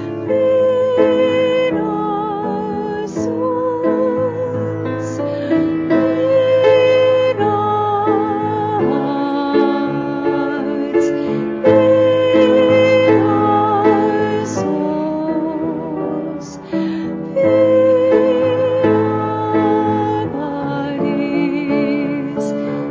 S1: Feed our souls. Feed our hearts. Feed our souls. Feed our bodies.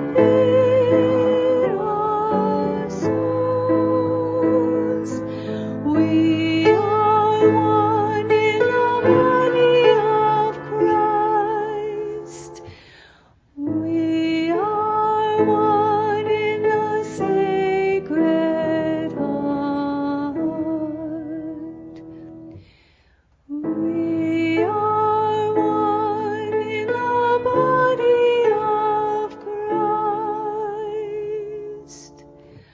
S1: Feed our souls. We are one in the body of Christ. We are one in the Sacred Heart. We are one in the body of Christ.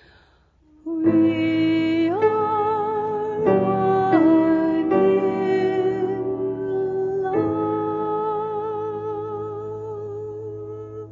S1: We are one in love.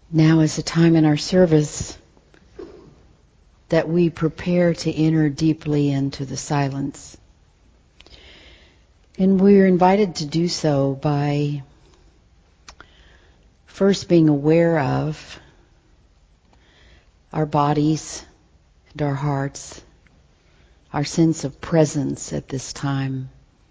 S3: Now is a time in our service that we prepare to enter deeply into the silence. And we are invited to do so by first being aware of our bodies and our hearts, our sense of presence at this time.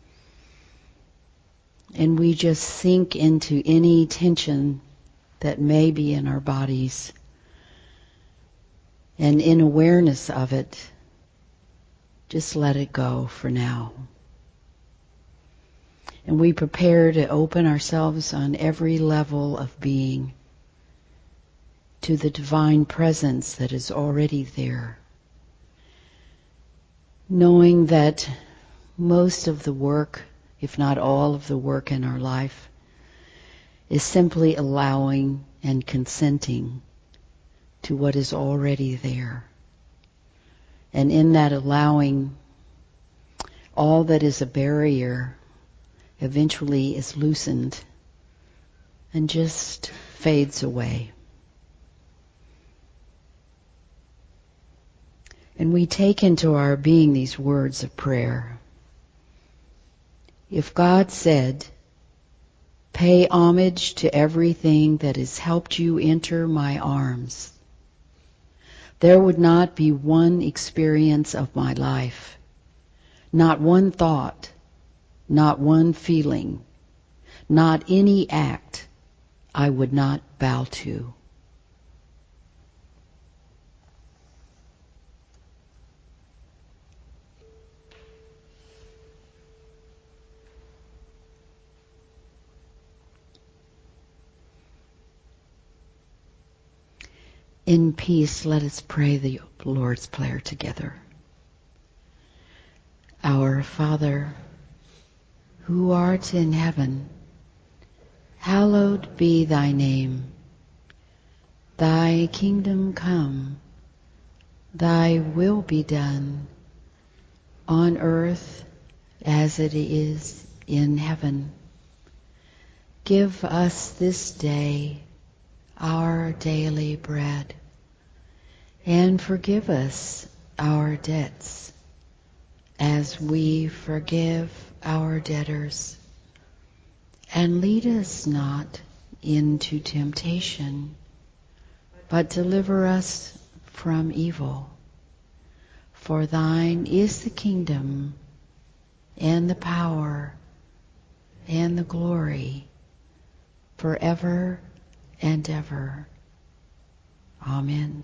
S3: And we just sink into any tension that may be in our bodies. And in awareness of it, just let it go for now. And we prepare to open ourselves on every level of being to the divine presence that is already there. Knowing that most of the work, if not all of the work in our life, is simply allowing and consenting to what is already there. And in that allowing, all that is a barrier eventually is loosened and just fades away. And we take into our being these words of prayer. If God said, "Pay homage to everything that has helped you enter my arms," there would not be one experience of my life, not one thought, not one feeling, not any act I would not bow to. In peace, let us pray the Lord's Prayer together. Our Father, who art in heaven, hallowed be thy name. Thy kingdom come, thy will be done, on earth as it is in heaven. Give us this day our daily bread, and forgive us our debts, as we forgive our debtors. And lead us not into temptation, but deliver us from evil. For thine is the kingdom, and the power, and the glory, forever and ever. Amen.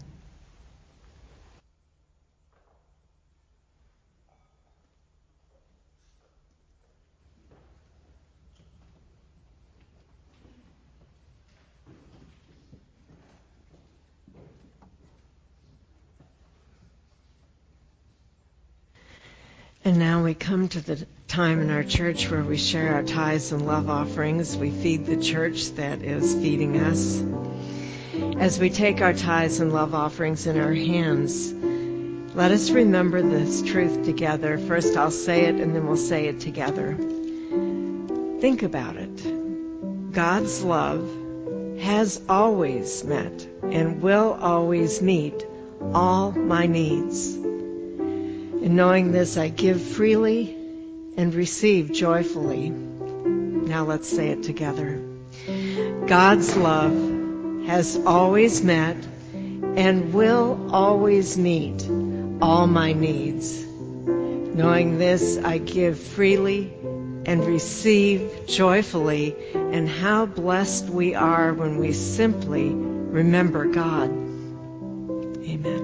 S2: And now we come to the time in our church where we share our tithes and love offerings. We feed the church that is feeding us. As we take our tithes and love offerings in our hands, let us remember this truth together. First I'll say it and then we'll say it together. Think about it. God's love has always met and will always meet all my needs. In knowing this, I give freely and receive joyfully. Now let's say it together. God's love has always met and will always meet all my needs. Knowing this, I give freely and receive joyfully. And how blessed we are when we simply remember God. Amen.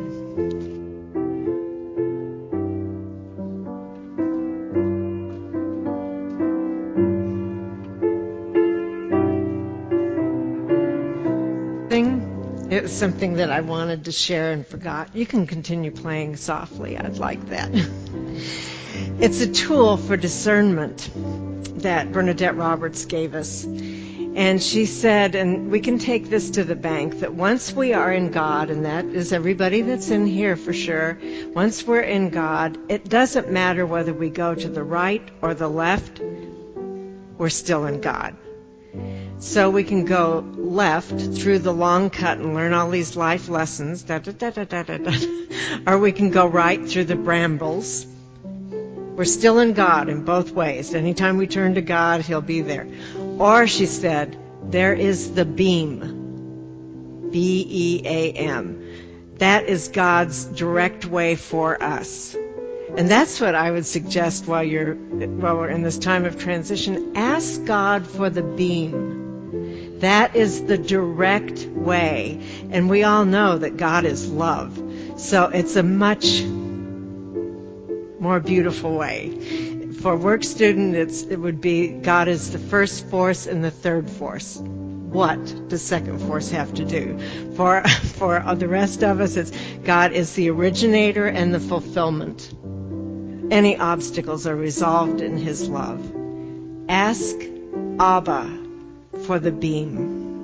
S2: It was something that I wanted to share and forgot. You can continue playing softly. I'd like that. It's a tool for discernment that Bernadette Roberts gave us. And she said, and we can take this to the bank, that once we are in God, and that is everybody that's in here for sure, once we're in God, it doesn't matter whether we go to the right or the left, we're still in God. So we can go left through the long cut and learn all these life lessons, da, da, da, da, da, da, da. Or we can go right through the brambles. We're still in God in both ways. Anytime we turn to God, He'll be there. Or, she said, there is the beam, B E A M. That is God's direct way for us. And that's what I would suggest while you're while we're in this time of transition. Ask God for the beam. That is the direct way. And we all know that God is love. So it's a much more beautiful way. For a work student, it's, it would be God is the first force and the third force. What does second force have to do? For, for the rest of us, it's God is the originator and the fulfillment. Any obstacles are resolved in His love. Ask Abba for the beam.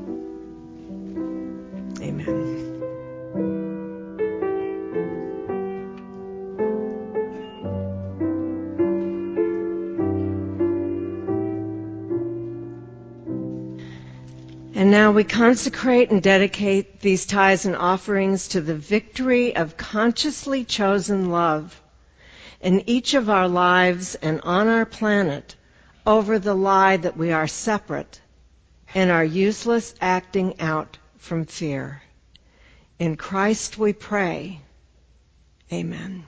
S2: Amen. And now we consecrate and dedicate these tithes and offerings to the victory of consciously chosen love in each of our lives and on our planet over the lie that we are separate and our useless acting out from fear. In Christ we pray. Amen.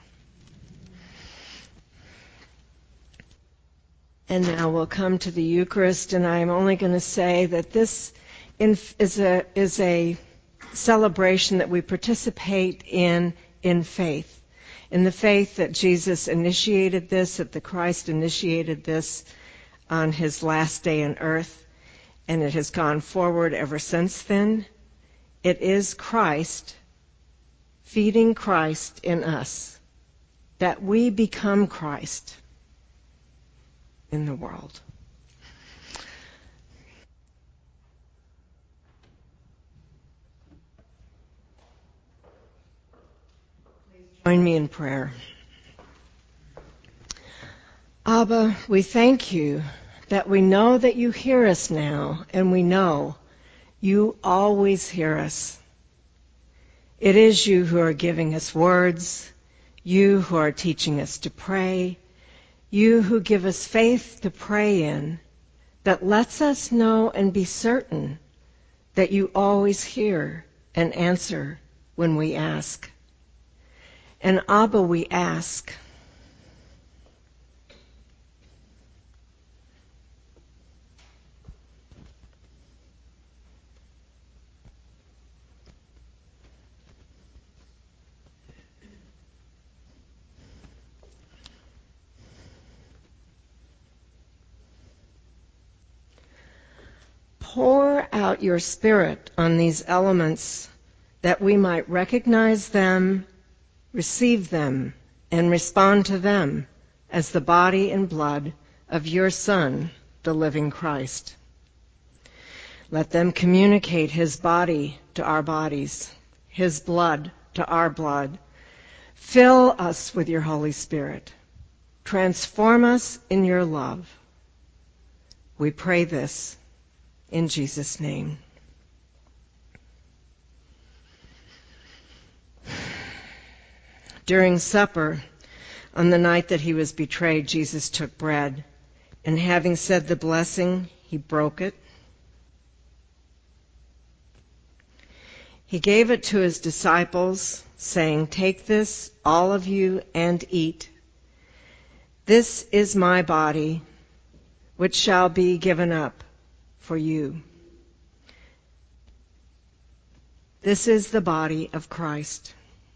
S2: And now we'll come to the Eucharist, and I'm only going to say that this is a, is a celebration that we participate in in faith. In the faith that Jesus initiated this, that the Christ initiated this on His last day on earth, and it has gone forward ever since then. It is Christ, feeding Christ in us, that we become Christ in the world. Join me in prayer. Abba, we thank You that we know that You hear us now, and we know You always hear us. It is You who are giving us words, You who are teaching us to pray, You who give us faith to pray in, that lets us know and be certain that You always hear and answer when we ask. And Abba, we ask, pour out Your Spirit on these elements that we might recognize them, receive them, and respond to them as the body and blood of Your Son, the living Christ. Let them communicate His body to our bodies, His blood to our blood. Fill us with Your Holy Spirit. Transform us in Your love. We pray this in Jesus' name. During supper, on the night that He was betrayed, Jesus took bread, and having said the blessing, He broke it. He gave it to His disciples, saying, "Take this, all of you, and eat. This is my body, which shall be given up for you." This is the body of Christ.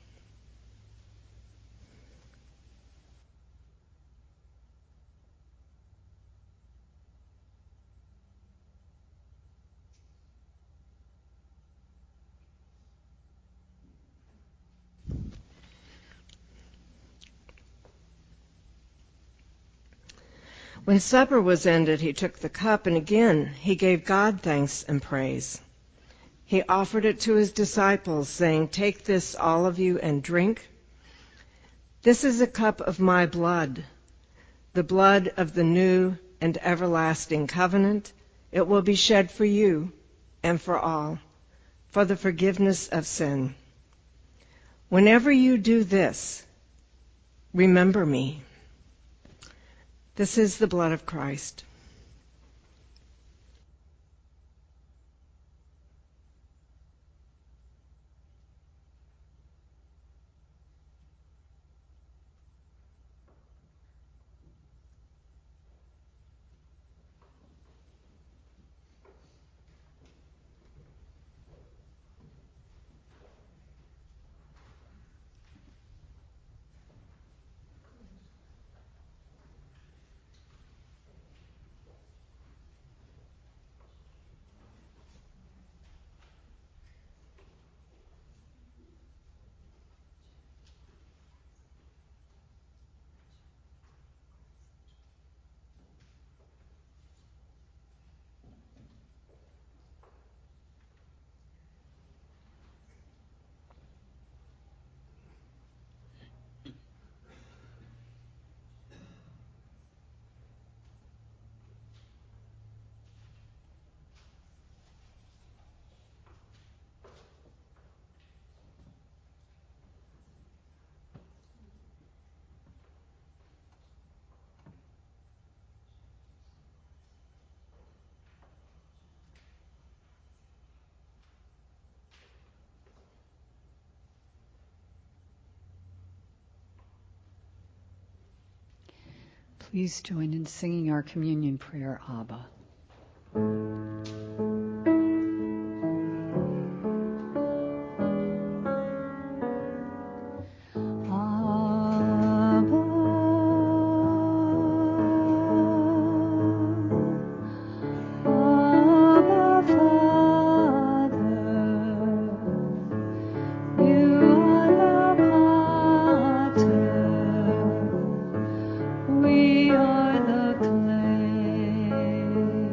S2: When supper was ended, He took the cup, and again He gave God thanks and praise. He offered it to His disciples, saying, "Take this, all of you, and drink. This is a cup of my blood, the blood of the new and everlasting covenant, It will be shed for you and for all, for the forgiveness of sin. Whenever you do this, remember me. This is the blood of Christ.
S1: Please join in singing our communion prayer, Abba.
S4: We are the clay.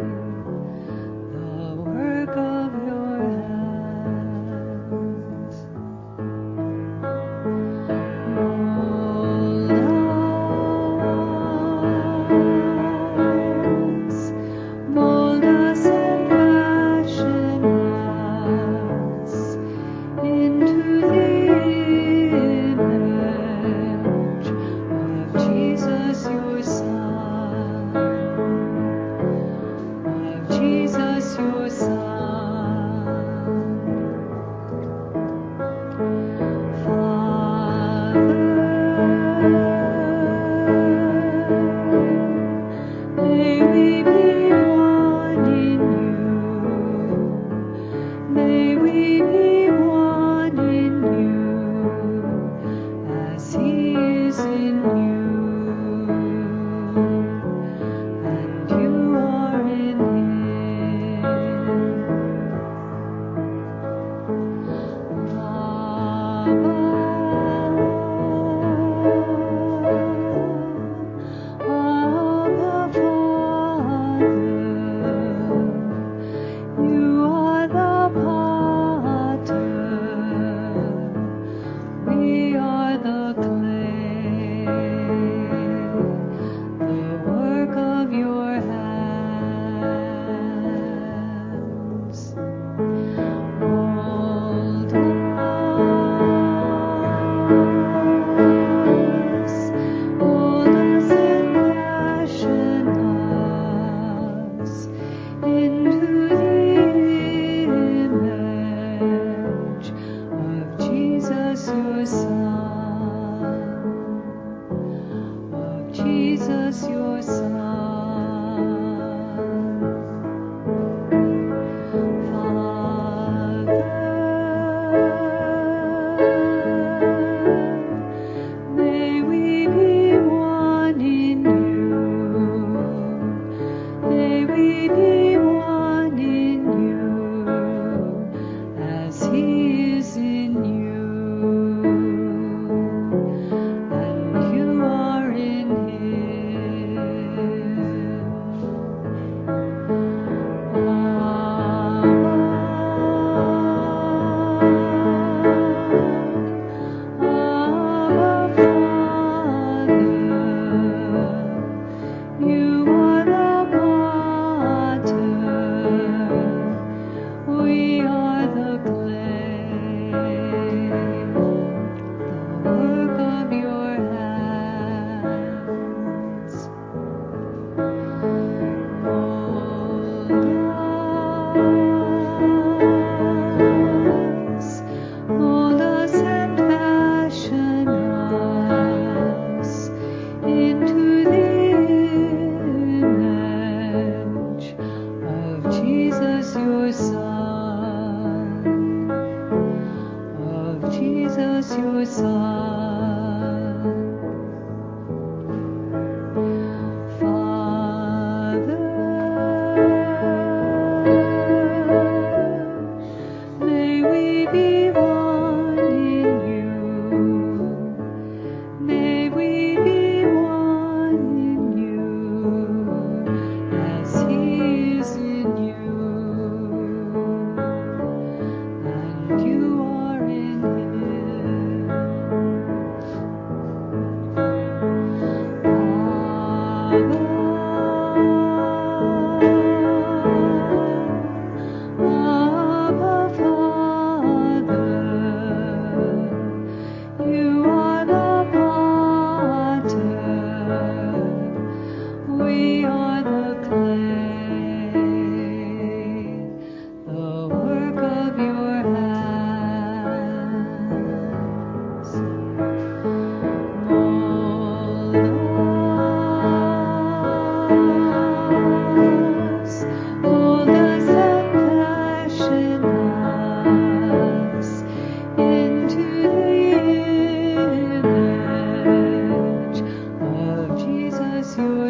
S1: Him.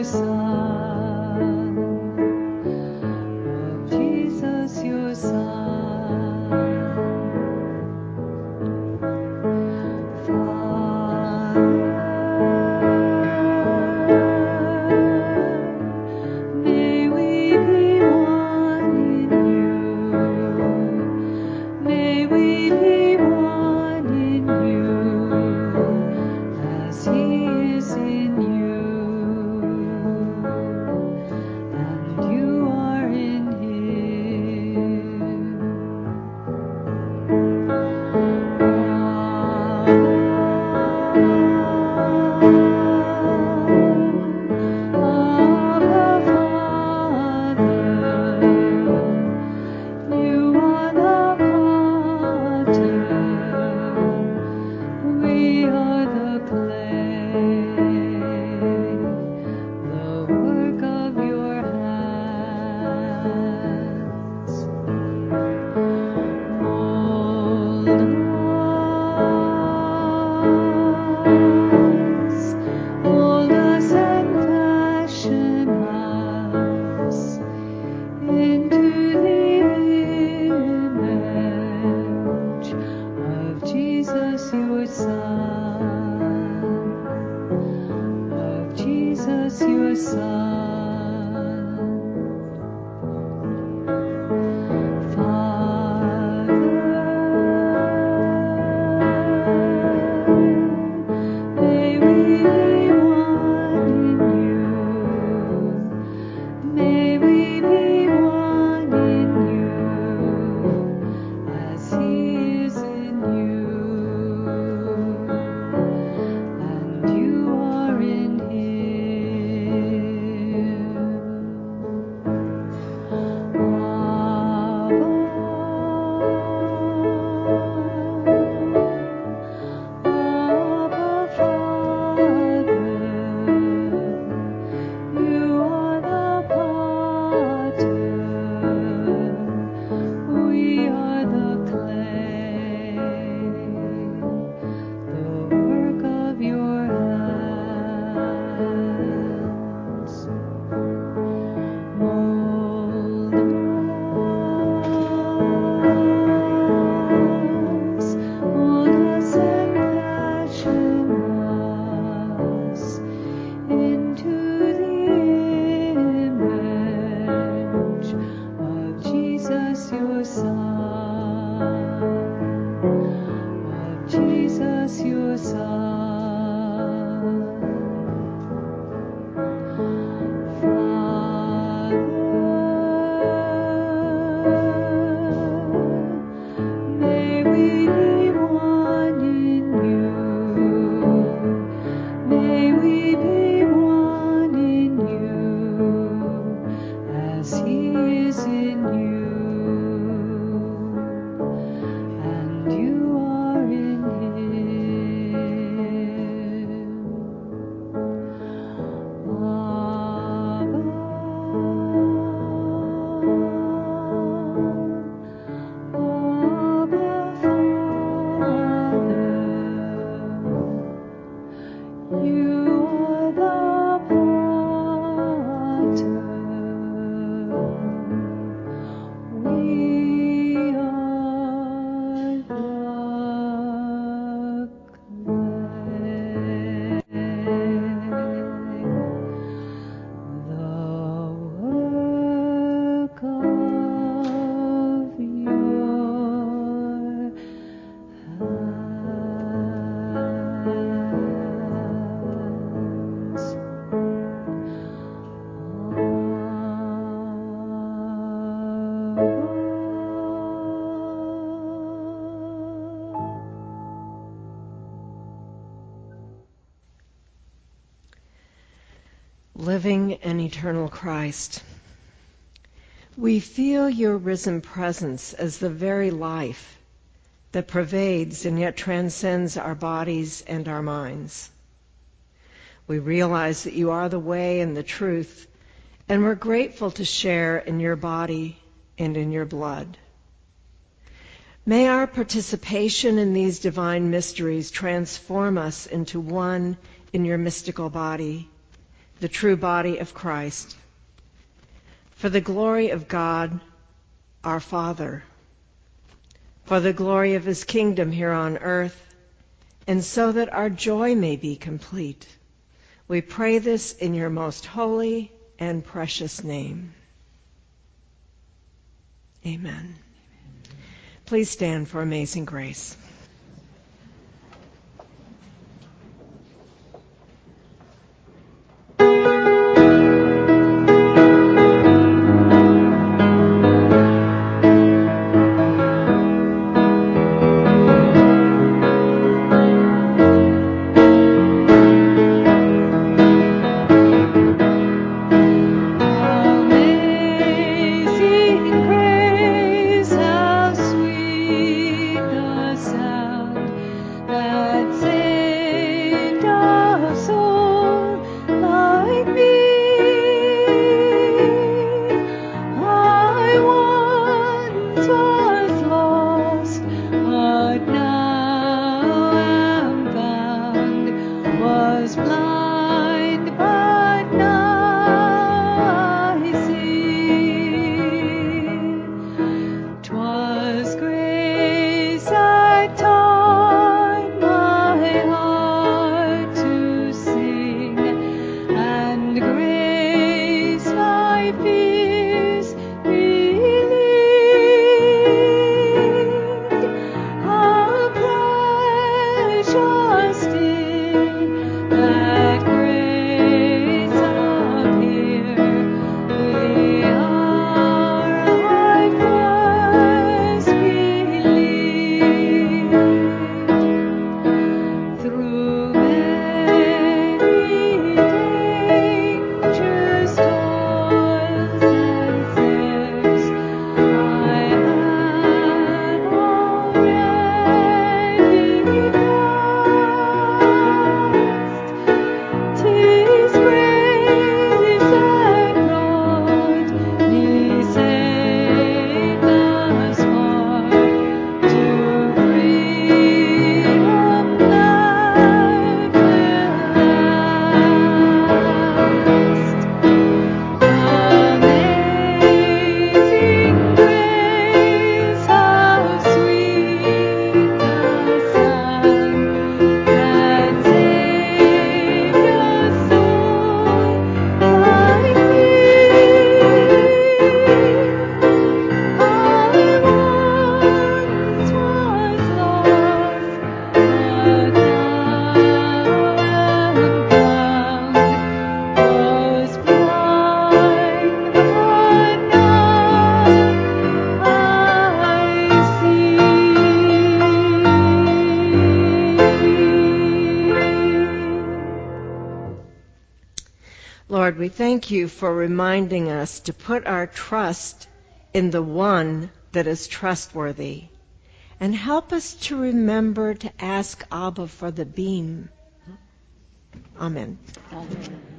S2: Living and eternal Christ, we feel your risen presence as the very life that pervades and yet transcends our bodies and our minds. We realize that you are the way and the truth, and we're grateful to share in your body and in your blood. May our participation in these divine mysteries transform us into one in your mystical body, the true body of Christ, for the glory of God, our Father, for the glory of his kingdom here on earth, and so that our joy may be complete. We pray this in your most holy and precious name. Amen. Please stand for Amazing Grace. Lord, we thank you for reminding us to put our trust in the one that is trustworthy. And help us to remember to ask Abba for the beam. Amen.
S3: Amen.